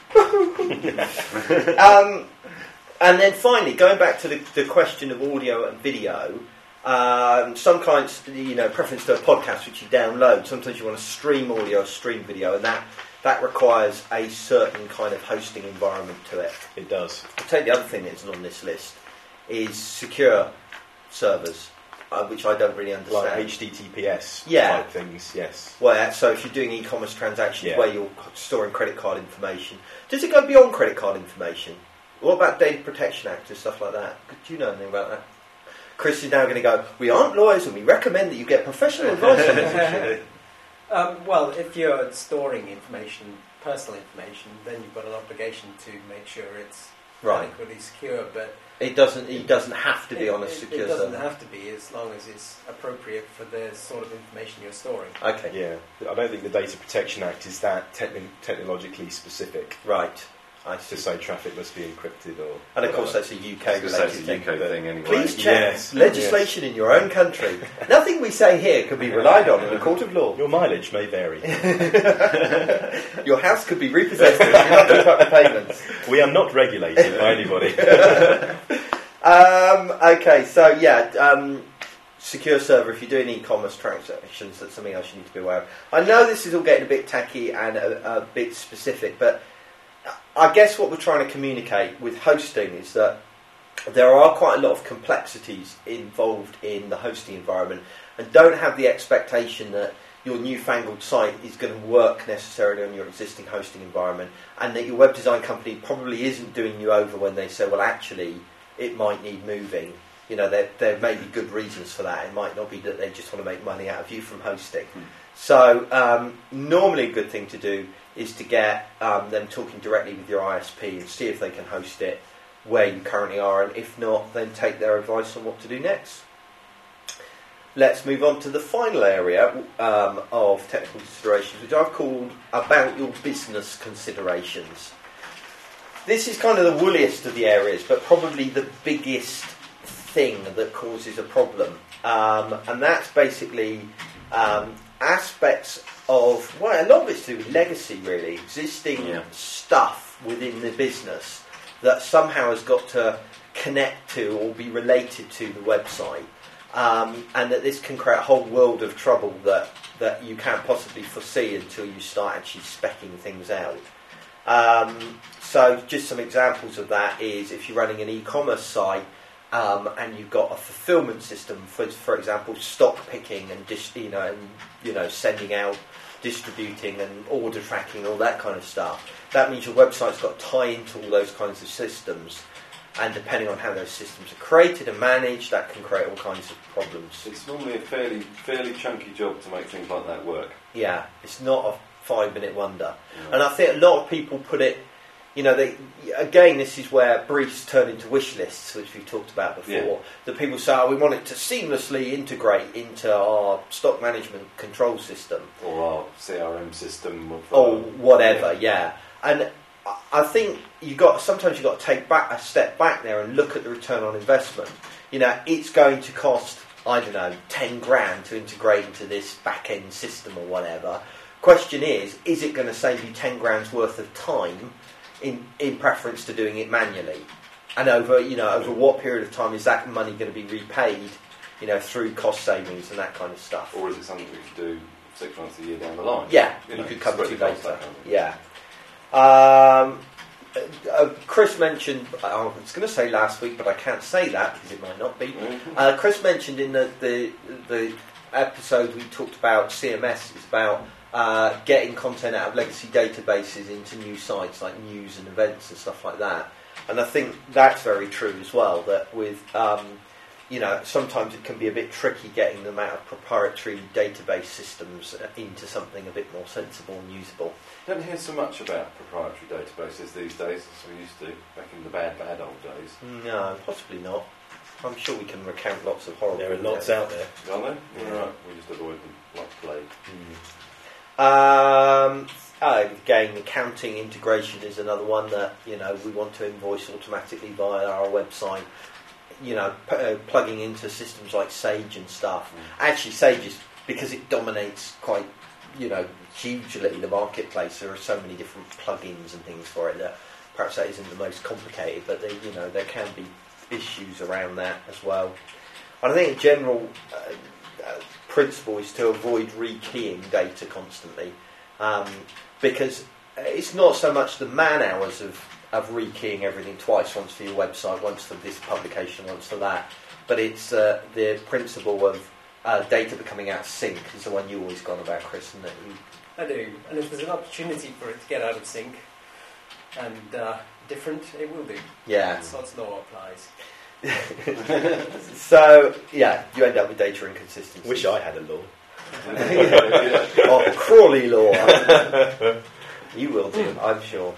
Speaker 2: And then finally, going back to the question of audio and video, some clients, preference to a podcast which you download, sometimes you want to stream audio or stream video, and that requires a certain kind of hosting environment to it.
Speaker 6: It does.
Speaker 2: I'll tell you the other thing that's on this list is secure servers, which I don't really understand.
Speaker 6: Like HTTPS
Speaker 2: Yeah.
Speaker 6: type things, yes.
Speaker 2: Well, so if you're doing e-commerce transactions
Speaker 6: Yeah.
Speaker 2: where you're storing credit card information, does it go beyond credit card information? What about Data Protection Act and stuff like that? Do you know anything about that? Chris is now going to go, we aren't lawyers and we recommend that you get professional advice on this.
Speaker 5: Well, if you're storing information, personal information, then you've got an obligation to make sure it's
Speaker 2: Right.
Speaker 5: adequately secure. But
Speaker 2: He doesn't have to be on a secure
Speaker 5: It doesn't
Speaker 2: server.
Speaker 5: have to be, as long as it's appropriate for the sort of information you're storing.
Speaker 2: Okay.
Speaker 6: Yeah, I don't think the Data Protection Act is that technologically specific
Speaker 2: Right. I
Speaker 6: to
Speaker 2: see.
Speaker 6: say traffic must be encrypted or.
Speaker 2: And of course, that's a UK
Speaker 4: It's
Speaker 2: related
Speaker 4: a UK
Speaker 2: thing.
Speaker 4: thing anyway.
Speaker 2: Please check
Speaker 6: Yes.
Speaker 2: legislation in your own country. Nothing we say here can be relied on in a court of law.
Speaker 6: Your mileage may vary.
Speaker 2: Your house could be repossessed if you not keep up the payments.
Speaker 6: We are not regulated by anybody.
Speaker 2: Okay, so yeah, secure server. If you're doing e-commerce transactions, that's something else you need to be aware of. I know this is all getting a bit tacky and a bit specific, but I guess what we're trying to communicate with hosting is that there are quite a lot of complexities involved in the hosting environment, and don't have the expectation that your newfangled site is going to work necessarily on your existing hosting environment, and that your web design company probably isn't doing you over when they say, well, actually, it might need moving. You know, there may be good reasons for that. It might not be that they just want to make money out of you from hosting. So normally a good thing to do is to get them talking directly with your ISP and see if they can host it where you currently are, and if not, then take their advice on what to do next. Let's move on to the final area of technical considerations, which I've called about your business considerations. This is kind of the woolliest of the areas, but probably the biggest thing that causes a problem. And that's basically aspects of, well, a lot of it's to do with legacy, really, existing stuff within the business that somehow has got to connect to or be related to the website. And that this can create a whole world of trouble that you can't possibly foresee until you start actually speccing things out. So just some examples of that is if you're running an e-commerce site and you've got a fulfillment system, for example, stock picking and sending out, distributing and order tracking, all that kind of stuff. That means your website's got to tie into all those kinds of systems. And depending on how those systems are created and managed, that can create all kinds of problems.
Speaker 4: It's normally a fairly chunky job to make things like that work.
Speaker 2: Yeah, it's not a 5-minute wonder. No. And I think a lot of people put it, this is where briefs turn into wish lists, which we've talked about before. Yeah. That people say, we want it to seamlessly integrate into our stock management control system.
Speaker 4: Or our CRM system.
Speaker 2: Or whatever, yeah. And I think sometimes you've got to take a step back there and look at the return on investment. It's going to cost, 10 grand to integrate into this back-end system or whatever. Question is it going to save you 10 grand's worth of time in preference to doing it manually? And over what period of time is that money going to be repaid, through cost savings and that kind of stuff?
Speaker 4: Or is it something we could do 6 months a year down the line?
Speaker 2: Yeah, you could come to later. Yeah. Chris mentioned, I was going to say last week, but I can't say that because it might not be. Chris mentioned in the episode we talked about CMS, is about getting content out of legacy databases into new sites like news and events and stuff like that. And I think that's very true as well, that with sometimes it can be a bit tricky getting them out of proprietary database systems into something a bit more sensible and usable.
Speaker 4: Don't hear so much about proprietary databases these days as we used to back in the bad old days.
Speaker 2: No, possibly not. I'm sure we can recount lots of horrible.
Speaker 6: There are lots out there.
Speaker 4: Are there? Yeah. Right. We just avoid them like plague.
Speaker 2: Again, accounting integration is another one that we want to invoice automatically via our website. Plugging into systems like Sage and stuff. Actually, Sage is, because it dominates quite, hugely the marketplace. There are so many different plugins and things for it that perhaps that isn't the most complicated, but there can be issues around that as well. And I think a general principle is to avoid rekeying data constantly, because it's not so much the man hours of rekeying everything twice, once for your website, once for this publication, once for that. But it's the principle of data becoming out of sync is the one you always gone about, Chris, isn't it?
Speaker 5: I do. And if there's an opportunity for it to get out of sync and different, it will do.
Speaker 2: Yeah.
Speaker 5: Sod's law applies.
Speaker 2: So, yeah, you end up with data inconsistencies.
Speaker 6: Wish I had a law.
Speaker 2: Oh, Crawley law. You will do, I'm sure.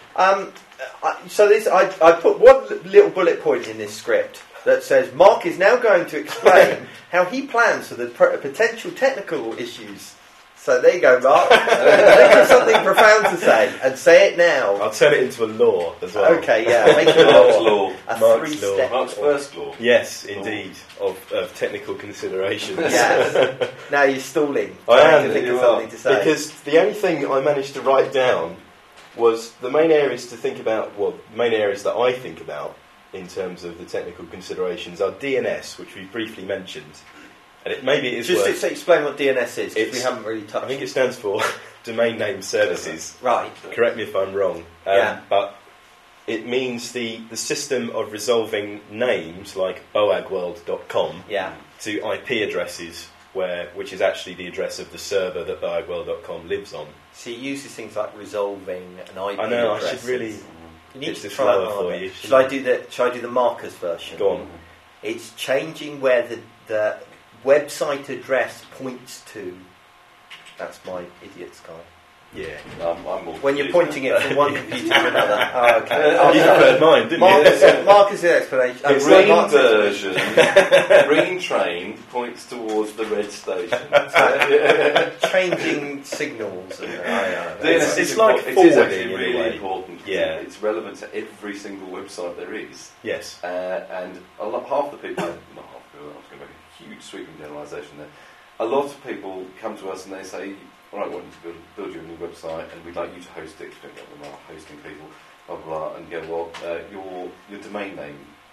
Speaker 2: I put one little bullet point in this script that says Mark is now going to explain how he plans for the potential technical issues. So there you go, Mark. Think of something profound to say, and say it now.
Speaker 6: I'll turn it into a law as well.
Speaker 2: Okay, yeah, make it a
Speaker 4: Mark's
Speaker 2: law.
Speaker 4: law.
Speaker 2: A
Speaker 6: Mark's
Speaker 2: three-step
Speaker 4: Mark's first law.
Speaker 6: Yes, indeed, of technical considerations.
Speaker 2: Yes. Now you're stalling.
Speaker 6: I
Speaker 2: trying
Speaker 6: am.
Speaker 2: to think of
Speaker 4: You
Speaker 2: something
Speaker 4: are.
Speaker 2: to say.
Speaker 6: Because the only thing I managed to write down was the main areas to think about, well, the main areas that I think about in terms of the technical considerations are DNS, which we briefly mentioned. And maybe it is
Speaker 2: Just
Speaker 6: worth...
Speaker 2: to explain what DNS is, because we
Speaker 6: It's-
Speaker 2: haven't really touched
Speaker 6: I think it stands for Domain Name Services.
Speaker 2: Right.
Speaker 6: Correct me if I'm wrong.
Speaker 2: Yeah.
Speaker 6: But it means the system of resolving names like boagworld.com
Speaker 2: Yeah.
Speaker 6: to IP addresses, which is actually the address of the server that boagworld.com lives on.
Speaker 2: So he uses things like resolving an IP
Speaker 6: I know,
Speaker 2: address.
Speaker 6: I should really
Speaker 2: You need
Speaker 6: pitch
Speaker 2: to
Speaker 6: this
Speaker 2: try it
Speaker 6: lower for
Speaker 2: harder.
Speaker 6: you.
Speaker 2: Shall I do the markers version?
Speaker 6: Go on.
Speaker 2: It's changing where the website address points to. That's my idiot Sky.
Speaker 6: Yeah.
Speaker 4: I'm more
Speaker 2: When you're
Speaker 4: confused
Speaker 2: pointing
Speaker 4: now.
Speaker 2: it from one computer to another. Oh, okay.
Speaker 6: You preferred mine, didn't you?
Speaker 2: Mark is the explanation.
Speaker 4: The
Speaker 2: sorry,
Speaker 4: green
Speaker 2: Mark's
Speaker 4: version, green train points towards the red station.
Speaker 2: changing signals. And,
Speaker 6: It's like
Speaker 4: it is
Speaker 6: forwarding
Speaker 4: actually
Speaker 6: in a
Speaker 4: really
Speaker 6: way.
Speaker 4: important.
Speaker 6: Yeah.
Speaker 4: It's relevant to every single website there is.
Speaker 6: Yes.
Speaker 4: And half the people, not half the people, I was going to make a huge sweeping generalisation there. A lot of people come to us and they say, all right, I want you to build you a new website and we'd like you to host it, because we are hosting people, blah, blah, blah. And you go, well, your domain name,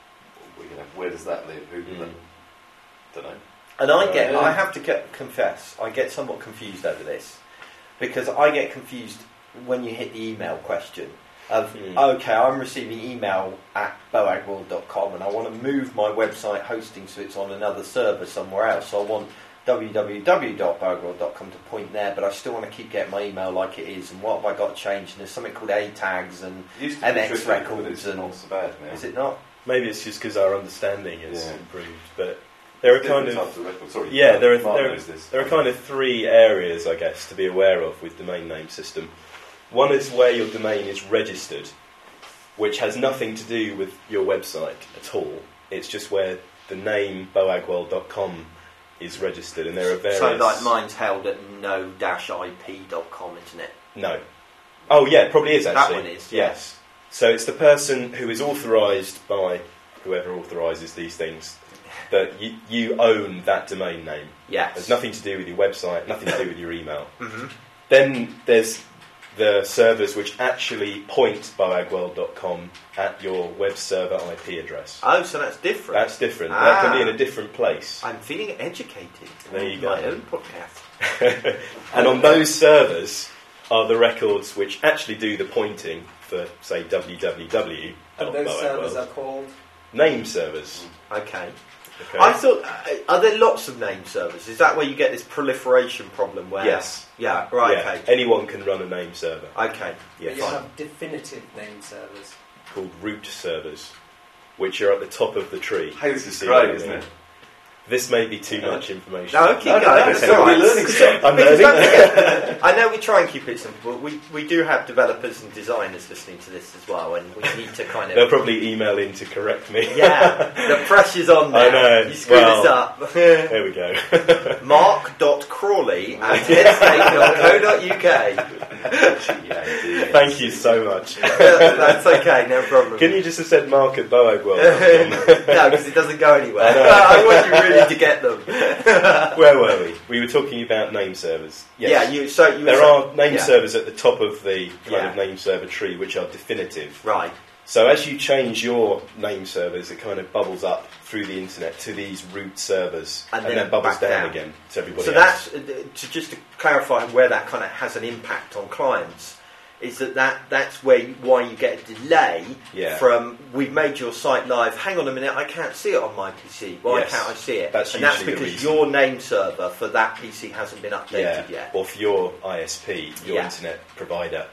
Speaker 4: where does that live? Who don't know.
Speaker 2: And I have to confess, I get somewhat confused over this, because I get confused when you hit the email question of, okay, I'm receiving email at boagworld.com and I want to move my website hosting so it's on another server somewhere else. So I want www.boagworld.com to point there, but I still want to keep getting my email like it is. And what have I got changed? And there's something called A tags and
Speaker 4: It used to be
Speaker 2: MX
Speaker 4: tricky,
Speaker 2: records,
Speaker 4: but it's
Speaker 2: and
Speaker 4: not so bad now.
Speaker 2: is it not?
Speaker 6: Maybe it's just because our understanding has
Speaker 4: Yeah.
Speaker 6: improved, but there are kind
Speaker 4: Different
Speaker 6: of...
Speaker 4: types of records. Sorry,
Speaker 6: Yeah, there
Speaker 4: Mark
Speaker 6: are
Speaker 4: knows this.
Speaker 6: kind of three areas, I guess, to be aware of with domain name system. One is where your domain is registered, which has nothing to do with your website at all. It's just where the name boagworld.com is registered, and there are various...
Speaker 2: So like mine's held at no-ip.com, isn't it?
Speaker 6: No. Oh, yeah, it probably is, actually.
Speaker 2: That one is,
Speaker 6: yes. So it's the person who is authorised by whoever authorises these things, that you own that domain name.
Speaker 2: Yes.
Speaker 6: There's nothing to do with your website, nothing to do with your email.
Speaker 2: Mhm.
Speaker 6: Then there's the servers which actually point boagworld.com at your web server IP address.
Speaker 2: Oh, so that's different.
Speaker 6: That's different. That can be in
Speaker 2: Ah.
Speaker 6: a different place.
Speaker 2: I'm feeling educated.
Speaker 6: There you
Speaker 2: on
Speaker 6: go.
Speaker 2: My own podcast.
Speaker 6: And on those servers are the records which actually do the pointing for, say, www.
Speaker 5: And those servers are called...
Speaker 6: name servers.
Speaker 2: Okay.
Speaker 6: Okay.
Speaker 2: I thought, are there lots of name servers? Is that where you get this proliferation problem where...
Speaker 6: Yes.
Speaker 2: Yeah, right,
Speaker 6: Yeah,
Speaker 2: okay.
Speaker 6: anyone can run a name server.
Speaker 2: Okay.
Speaker 6: Yes.
Speaker 5: You have definitive name servers.
Speaker 6: Called root servers, which are at the top of the tree.
Speaker 4: Hey, this is
Speaker 6: See
Speaker 4: great,
Speaker 6: what I
Speaker 4: isn't
Speaker 6: mean?
Speaker 4: it?
Speaker 6: This may be too much information.
Speaker 2: No, keep
Speaker 4: No,
Speaker 2: going.
Speaker 4: no,
Speaker 2: It's
Speaker 4: no,
Speaker 2: all right.
Speaker 4: we're learning stuff.
Speaker 6: I'm
Speaker 2: Because
Speaker 6: learning.
Speaker 2: don't forget, I know we try and keep it simple, but we do have developers and designers listening to this as well, and we need to kind
Speaker 6: They'll
Speaker 2: of...
Speaker 6: probably email in to correct me.
Speaker 2: Yeah, the pressure's on now.
Speaker 6: I know.
Speaker 2: You screw
Speaker 6: Well,
Speaker 2: this up.
Speaker 6: There we go.
Speaker 2: Mark.Crawley at headstate.co.uk.
Speaker 6: Thank you so much.
Speaker 2: That's okay, no problem.
Speaker 6: Can you just have said Mark at boagworld.com?
Speaker 2: No, because it doesn't go anywhere.
Speaker 6: I know.
Speaker 2: I want you really to get them.
Speaker 6: Where were we? We were talking about name servers. Yes.
Speaker 2: Yeah, you were
Speaker 6: There
Speaker 2: saying-
Speaker 6: are name
Speaker 2: yeah.
Speaker 6: servers at the top of the kind
Speaker 2: Yeah.
Speaker 6: of name server tree, which are definitive.
Speaker 2: Right.
Speaker 6: So as you change your name servers, it kind of bubbles up through the internet to these root servers,
Speaker 2: And
Speaker 6: and
Speaker 2: then
Speaker 6: then bubbles
Speaker 2: back
Speaker 6: down
Speaker 2: down.
Speaker 6: again to everybody
Speaker 2: So
Speaker 6: else.
Speaker 2: that's just to clarify where that kind of has an impact on clients. Is that's why you get a delay
Speaker 6: Yeah.
Speaker 2: from we've made your site live. Hang on a minute, I can't see it on my PC. Why
Speaker 6: Yes.
Speaker 2: can't I see it?
Speaker 6: That's
Speaker 2: and that's
Speaker 6: usually the
Speaker 2: because
Speaker 6: reason.
Speaker 2: your name server for that PC hasn't been updated yet.
Speaker 6: Or for your ISP, your
Speaker 2: Yeah.
Speaker 6: internet provider,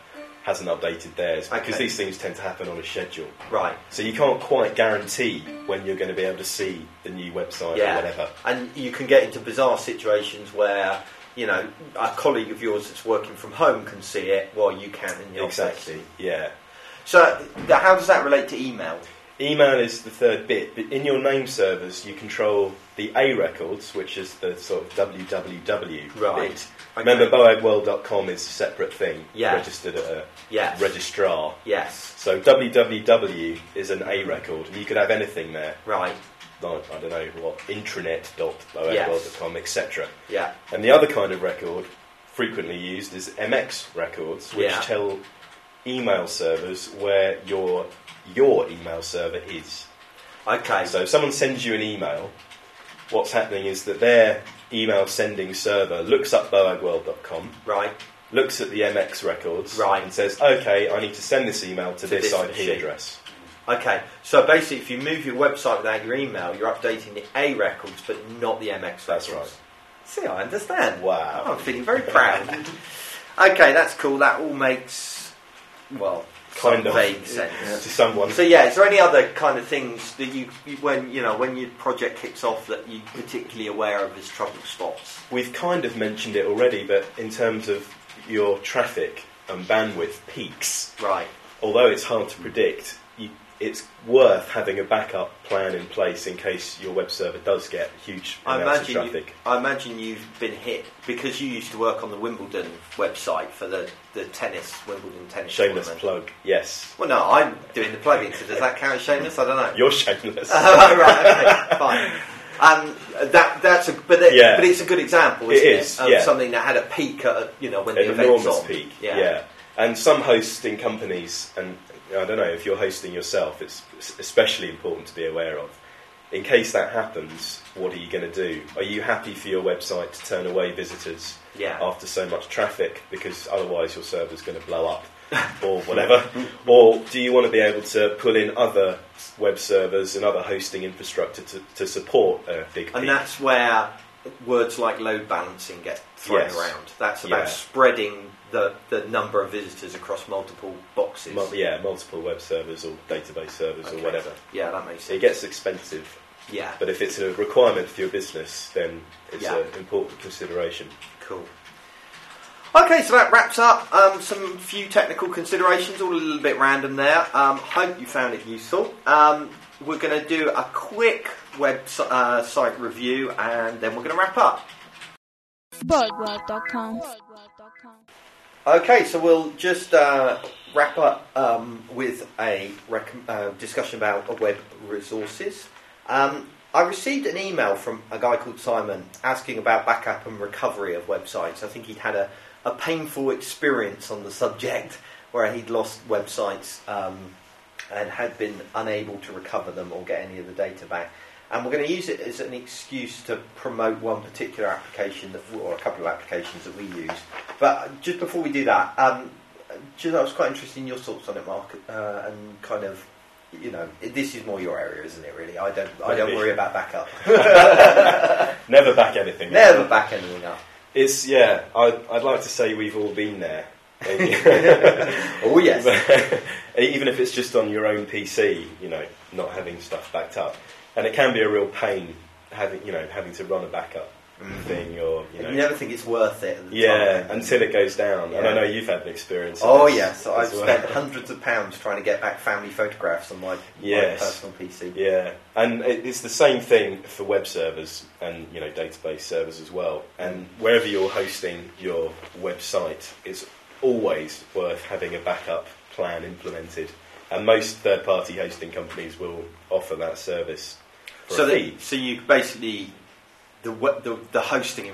Speaker 6: hasn't updated theirs, because
Speaker 2: Okay.
Speaker 6: these things tend to happen on a schedule.
Speaker 2: Right.
Speaker 6: So you can't quite guarantee when you're going to be able to see the new website or whatever.
Speaker 2: And you can get into bizarre situations where, you know, a colleague of yours that's working from home can see it while you can't in the office.
Speaker 6: Exactly, yeah.
Speaker 2: So how does that relate to email?
Speaker 6: Email is the third bit, but in your name servers you control the A records, which is the sort of www
Speaker 2: Right.
Speaker 6: bit.
Speaker 2: Okay.
Speaker 6: Remember, boagworld.com is a separate thing,
Speaker 2: Yeah.
Speaker 6: registered at a
Speaker 2: Yes.
Speaker 6: registrar.
Speaker 2: Yes.
Speaker 6: So www is an A record, and you could have anything there,
Speaker 2: Right.
Speaker 6: like, I don't know what, intranet.boagworld.com, etc.
Speaker 2: Yeah.
Speaker 6: And the other kind of record, frequently used, is MX records, which
Speaker 2: Yeah.
Speaker 6: tell email servers where your email server is.
Speaker 2: Okay.
Speaker 6: So if someone sends you an email, what's happening is that their email sending server looks up boagworld.com,
Speaker 2: Right.
Speaker 6: looks at the MX records,
Speaker 2: Right.
Speaker 6: and says, okay, I need to send this email to this IP
Speaker 2: machine.
Speaker 6: address.
Speaker 2: Okay. So basically, if you move your website without your email, you're updating the A records, but not the MX records.
Speaker 6: That's right.
Speaker 2: See, I understand.
Speaker 6: Wow.
Speaker 2: Oh, I'm feeling very proud. Okay, that's cool. That all makes, well,
Speaker 6: Kind
Speaker 2: some
Speaker 6: of.
Speaker 2: vague sense.
Speaker 6: To someone.
Speaker 2: So yeah, is there any other kind of things that when your project kicks off that you're particularly aware of as trouble spots?
Speaker 6: We've kind of mentioned it already, but in terms of your traffic and bandwidth peaks,
Speaker 2: Right.
Speaker 6: although it's hard to predict, it's worth having a backup plan in place in case your web server does get huge amounts of traffic.
Speaker 2: I imagine you've been hit because you used to work on the Wimbledon website for the Wimbledon tennis
Speaker 6: Shameless
Speaker 2: tournament.
Speaker 6: plug, yes.
Speaker 2: Well, no, I'm doing the plugging, so does that count as shameless? I don't know.
Speaker 6: You're shameless.
Speaker 2: Right, okay, fine. But it's a good example, isn't
Speaker 6: It is,
Speaker 2: of
Speaker 6: yeah.
Speaker 2: something that had a peak at when the
Speaker 6: An
Speaker 2: event's
Speaker 6: enormous
Speaker 2: on.
Speaker 6: peak,
Speaker 2: Yeah.
Speaker 6: yeah. And some hosting companies, and I don't know, if you're hosting yourself, it's especially important to be aware of. In case that happens, what are you going to do? Are you happy for your website to turn away visitors
Speaker 2: Yeah.
Speaker 6: after so much traffic, because otherwise your server's going to blow up or whatever? Or do you want to be able to pull in other web servers and other hosting infrastructure to support a big peak?
Speaker 2: And that's where words like load balancing get thrown
Speaker 6: Yes.
Speaker 2: around. That's about
Speaker 6: Yeah.
Speaker 2: spreading the number of visitors across multiple boxes.
Speaker 6: Multiple web servers or database servers
Speaker 2: Okay.
Speaker 6: or whatever.
Speaker 2: Yeah, that makes sense.
Speaker 6: It gets expensive.
Speaker 2: Yeah,
Speaker 6: But if it's a requirement for your business, then it's
Speaker 2: Yeah.
Speaker 6: an important consideration.
Speaker 2: cool. Okay, so that wraps up some few technical considerations, all a little bit random there. Hope you found it useful. We're going to do a quick website review and then we're going to wrap up.
Speaker 1: Boagworld.com.
Speaker 2: Okay, so we'll just wrap up with a discussion about web resources. I received an email from a guy called Simon asking about backup and recovery of websites. I think he'd had a painful experience on the subject where he'd lost websites and had been unable to recover them or get any of the data back. And we're going to use it as an excuse to promote one particular application or a couple of applications that we use. But just before we do that, I was quite interested in your thoughts on it, Mark, and kind of, this is more your area, isn't it? Really, I don't worry about backup.
Speaker 6: Never back anything up.
Speaker 2: Never back anything up.
Speaker 6: It's, I'd like to say we've all been there.
Speaker 2: Oh yes.
Speaker 6: Even if it's just on your own PC, not having stuff backed up. And it can be a real pain having to run a backup thing, or
Speaker 2: You never think it's worth it at the time.
Speaker 6: until it goes down.
Speaker 2: Yeah.
Speaker 6: And I know you've had an experience.
Speaker 2: Oh
Speaker 6: of this
Speaker 2: yes, so I've
Speaker 6: as well.
Speaker 2: spent hundreds of pounds trying to get back family photographs on my personal PC.
Speaker 6: Yeah, and it's the same thing for web servers and database servers as well. And wherever you're hosting your website, it's always worth having a backup plan implemented. And most third-party hosting companies will offer that service for a fee.
Speaker 2: So you basically the hosting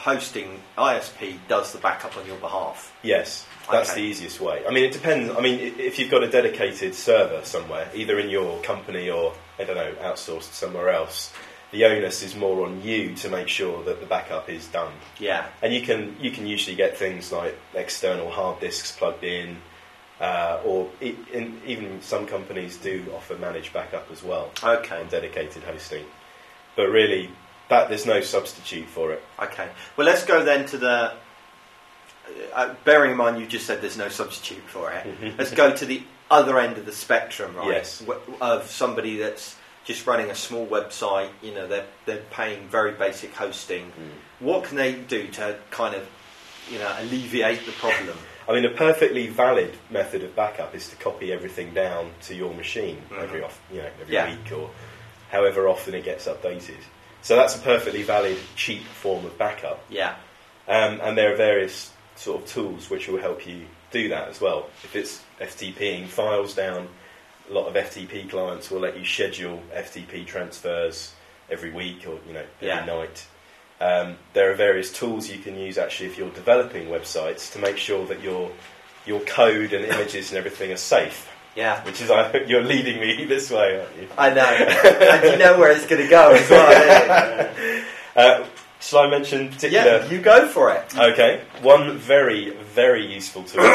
Speaker 2: ISP does the backup on your behalf.
Speaker 6: Yes, that's
Speaker 2: Okay.
Speaker 6: the easiest way. I mean, it depends. I mean, if you've got a dedicated server somewhere, either in your company or, outsourced somewhere else, the onus is more on you to make sure that the backup is done.
Speaker 2: Yeah.
Speaker 6: And you can usually get things like external hard disks plugged in, or even some companies do offer managed backup as well.
Speaker 2: Okay.
Speaker 6: And dedicated hosting. But really, there's no substitute for it.
Speaker 2: Okay. Well, let's go then to bearing in mind you just said there's no substitute for it, let's go to the other end of the spectrum, right?
Speaker 6: Yes.
Speaker 2: Of somebody that's just running a small website, they're paying very basic hosting. What can they do to kind of, alleviate the problem?
Speaker 6: I mean, a perfectly valid method of backup is to copy everything down to your machine every week or however often it gets updated. So that's a perfectly valid, cheap form of backup.
Speaker 2: Yeah.
Speaker 6: And there are various sort of tools which will help you do that as well. If it's FTPing files down, a lot of FTP clients will let you schedule FTP transfers every week or every night. There are various tools you can use actually if you're developing websites to make sure that your code and images and everything are safe.
Speaker 2: Yeah.
Speaker 6: Which is, you're leading me this way, aren't you?
Speaker 2: I know. And you know where it's going to go as well.
Speaker 6: Shall I mention particular?
Speaker 2: Yeah, you go for it.
Speaker 6: Okay. One very, very useful tool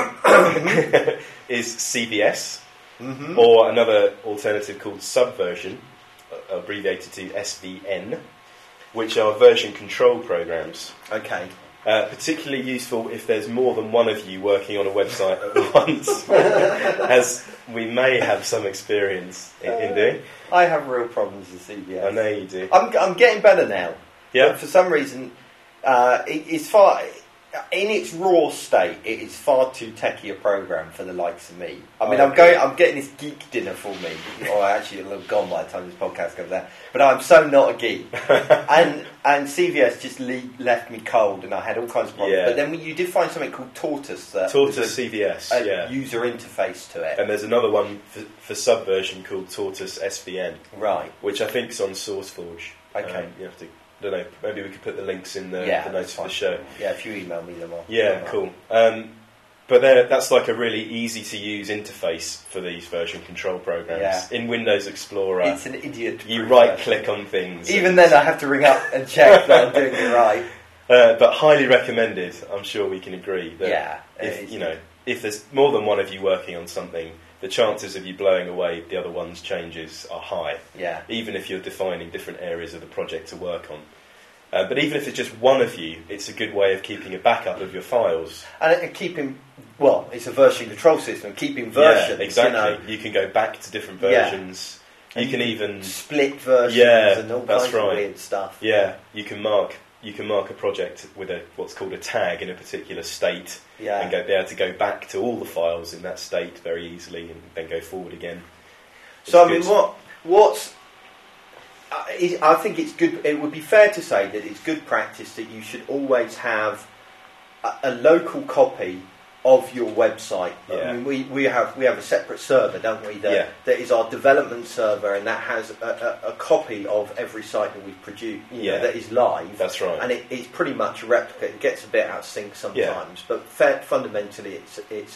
Speaker 6: is CVS, or another alternative called Subversion, abbreviated to SVN, which are version control programs.
Speaker 2: Okay.
Speaker 6: Particularly useful if there's more than one of you working on a website at once, as we may have some experience in doing.
Speaker 2: I have real problems with CVS.
Speaker 6: I know you do.
Speaker 2: I'm getting better now.
Speaker 6: Yeah.
Speaker 2: But for some reason, it's far in its raw state. It is far too techie a program for the likes of me. I mean, I'm getting this geek dinner for me. Or actually, it'll have gone by the time this podcast comes out. But I'm so not a geek, and CVS just left me cold, and I had all kinds of problems.
Speaker 6: Yeah.
Speaker 2: But then you did find something called Tortoise.
Speaker 6: Tortoise CVS.
Speaker 2: A user interface to it.
Speaker 6: And there's another one for Subversion called Tortoise SVN.
Speaker 2: Right.
Speaker 6: Which I think is on SourceForge.
Speaker 2: Okay.
Speaker 6: You have to. I don't know, maybe we could put the links in the notes of the show.
Speaker 2: Yeah, if you email me them,
Speaker 6: cool. But that's like a really easy to use interface for these version control programs.
Speaker 2: Yeah.
Speaker 6: In Windows Explorer,
Speaker 2: it's an idiot.
Speaker 6: You right click on things.
Speaker 2: Even then, I have to ring up and check that I'm doing it right.
Speaker 6: But highly recommended. I'm sure we can agree. That if there's more than one of you working on something, the chances of you blowing away the other one's changes are high.
Speaker 2: Yeah.
Speaker 6: Even if you're defining different areas of the project to work on. But even if it's just one of you, it's a good way of keeping a backup of your files.
Speaker 2: And keeping, it's a version control system, keeping versions.
Speaker 6: Yeah, exactly. You can go back to different versions.
Speaker 2: Yeah.
Speaker 6: You can even
Speaker 2: split versions and all kinds of weird stuff.
Speaker 6: Yeah, you can mark a project with what's called a tag in a particular state, and be able to go back to all the files in that state very easily, and then go forward again.
Speaker 2: So I mean, what's I think it's good. It would be fair to say that it's good practice that you should always have a local copy of your website.
Speaker 6: Yeah.
Speaker 2: I mean, we have a separate server, don't we? That is our development server, and that has a copy of every site that we've produced. That is live.
Speaker 6: That's right.
Speaker 2: And it's pretty much a replica. It gets a bit out of sync sometimes, but fundamentally, it's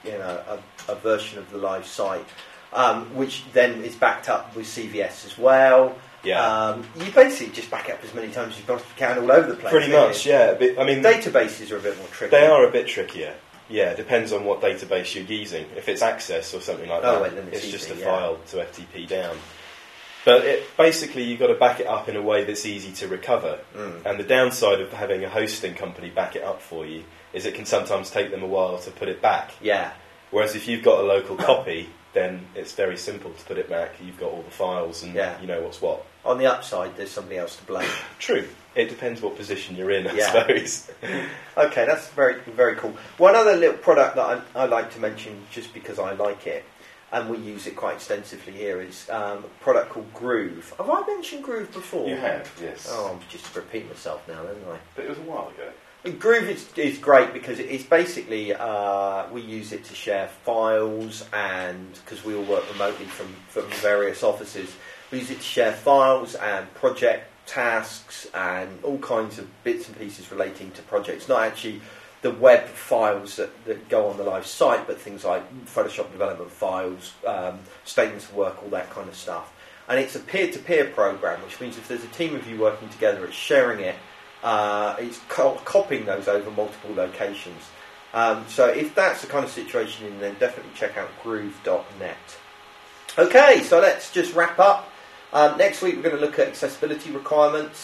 Speaker 2: a version of the live site, which then is backed up with CVS as well.
Speaker 6: Yeah.
Speaker 2: You basically just back up as many times as you possibly can all over the place.
Speaker 6: Pretty much, yeah. I mean,
Speaker 2: databases are a bit more tricky.
Speaker 6: They are a bit trickier. Yeah, it depends on what database you're using. If it's Access or something like that,
Speaker 2: then
Speaker 6: it's just a file to FTP down. But basically, you've got to back it up in a way that's easy to recover. And the downside of having a hosting company back it up for you is it can sometimes take them a while to put it back.
Speaker 2: Yeah.
Speaker 6: Whereas if you've got a local copy, then it's very simple to put it back. You've got all the files and you know what's what.
Speaker 2: On the upside, there's somebody else to blame.
Speaker 6: True. It depends what position you're in, I suppose.
Speaker 2: Okay, that's very, very cool. One other little product that I like to mention, just because I like it, and we use it quite extensively here, is a product called Groove. Have I mentioned Groove before?
Speaker 4: You have, yes.
Speaker 2: Oh, I'm just repeating myself now, haven't I?
Speaker 4: But it was a while ago.
Speaker 2: Groove is great because it's basically we use it to share files, and because we all work remotely from various offices, we use it to share files and project tasks and all kinds of bits and pieces relating to projects. Not actually the web files that go on the live site, but things like Photoshop development files, statements of work, all that kind of stuff. And it's a peer-to-peer program, which means if there's a team of you working together, it's sharing it. It's copying those over multiple locations. So if that's the kind of situation, then definitely check out groove.net. Okay, so let's just wrap up. Next week we're going to look at accessibility requirements.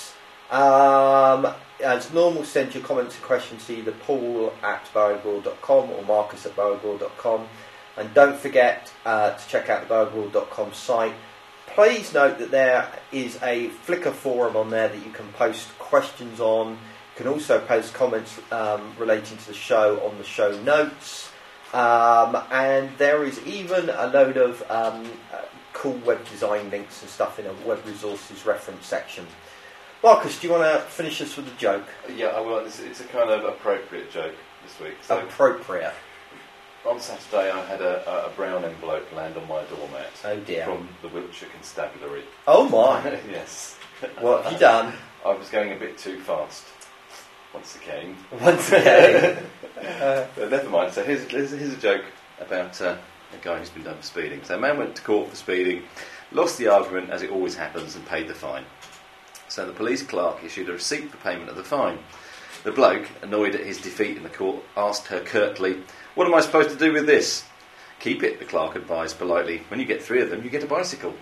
Speaker 2: As normal, send your comments and questions to either paul@bowieworld.com or marcus@bowieworld.com. And don't forget to check out the bowieworld.com site. Please note that there is a Flickr forum on there that you can post questions on. You can also post comments relating to the show on the show notes. And there is even a load of cool web design links and stuff in a web resources reference section. Marcus, do you want to finish us with a joke?
Speaker 4: Yeah, I will. It's a kind of appropriate joke this week. So
Speaker 2: Appropriate.
Speaker 4: on Saturday, I had a brown envelope land on my doormat.
Speaker 2: Oh dear.
Speaker 4: From the Wiltshire Constabulary.
Speaker 2: Oh my.
Speaker 4: Yes.
Speaker 2: What have you done?
Speaker 4: I was going a bit too fast. Once again.
Speaker 2: Once again.
Speaker 4: But never mind. So here's a joke about a guy who's been done for speeding. So a man went to court for speeding, lost the argument as it always happens, and paid the fine. So the police clerk issued a receipt for payment of the fine. The bloke, annoyed at his defeat in the court, asked her curtly, "What am I supposed to do with this?" "Keep it," the clerk advised politely. "When you get 3 of them, you get a bicycle."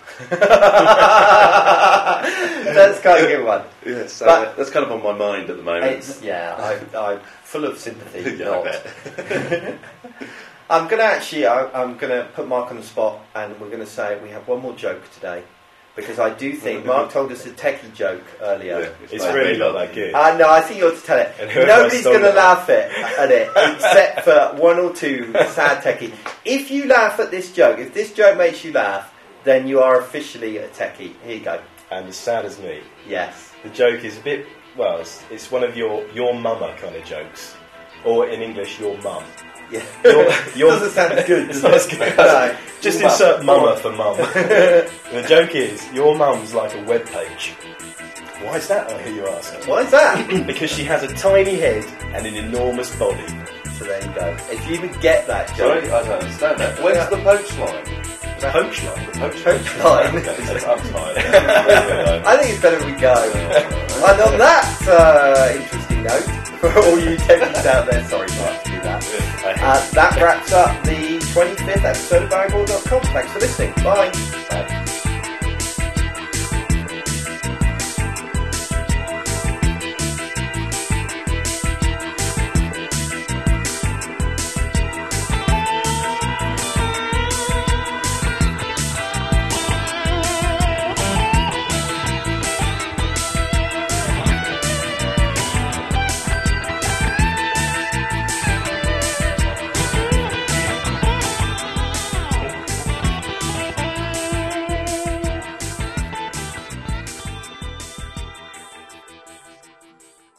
Speaker 2: That's quite a good one.
Speaker 4: Yeah, so
Speaker 2: But-
Speaker 4: that's kind of on my mind at the moment.
Speaker 2: I'm full of sympathy.
Speaker 4: Yeah, I
Speaker 2: not.
Speaker 4: bet.
Speaker 2: I'm gonna put Mark on the spot, and we're gonna say we have one more joke today, because I do think Mark told us a techie joke earlier.
Speaker 4: Yeah,
Speaker 6: It's really not that good.
Speaker 2: No, I think you ought to tell it.
Speaker 6: And whoever
Speaker 2: Nobody's
Speaker 6: stole
Speaker 2: going to
Speaker 6: it.
Speaker 2: laugh at it, except for 1 or 2 sad techie. If you laugh at this joke, if this joke makes you laugh, then you are officially a techie. Here you go.
Speaker 6: And as sad as me.
Speaker 2: Yes.
Speaker 6: The joke is a bit, well, it's one of your mama kind of jokes. Or in English, your mum.
Speaker 2: Yeah.
Speaker 6: Your
Speaker 2: Doesn't sound good, does
Speaker 6: Sounds
Speaker 2: it?
Speaker 6: good.
Speaker 2: No.
Speaker 6: Just
Speaker 2: Mum.
Speaker 6: insert mama for mum. The joke is, your mum's like a web page. Why is that, I hear you ask?
Speaker 2: What is that?
Speaker 6: Because she has a tiny head and an enormous body.
Speaker 2: So there you go. If you even get that
Speaker 4: Sorry,
Speaker 2: joke,
Speaker 4: I don't understand that. Where's the poach line?
Speaker 6: Poach line.
Speaker 2: poach line.
Speaker 4: I'm tired.
Speaker 2: I think it's better we go. And on that interesting note, for all you techies out there, sorry Mark to do that. That wraps up the 25th episode of Bowieworld.com. Thanks for listening. Bye.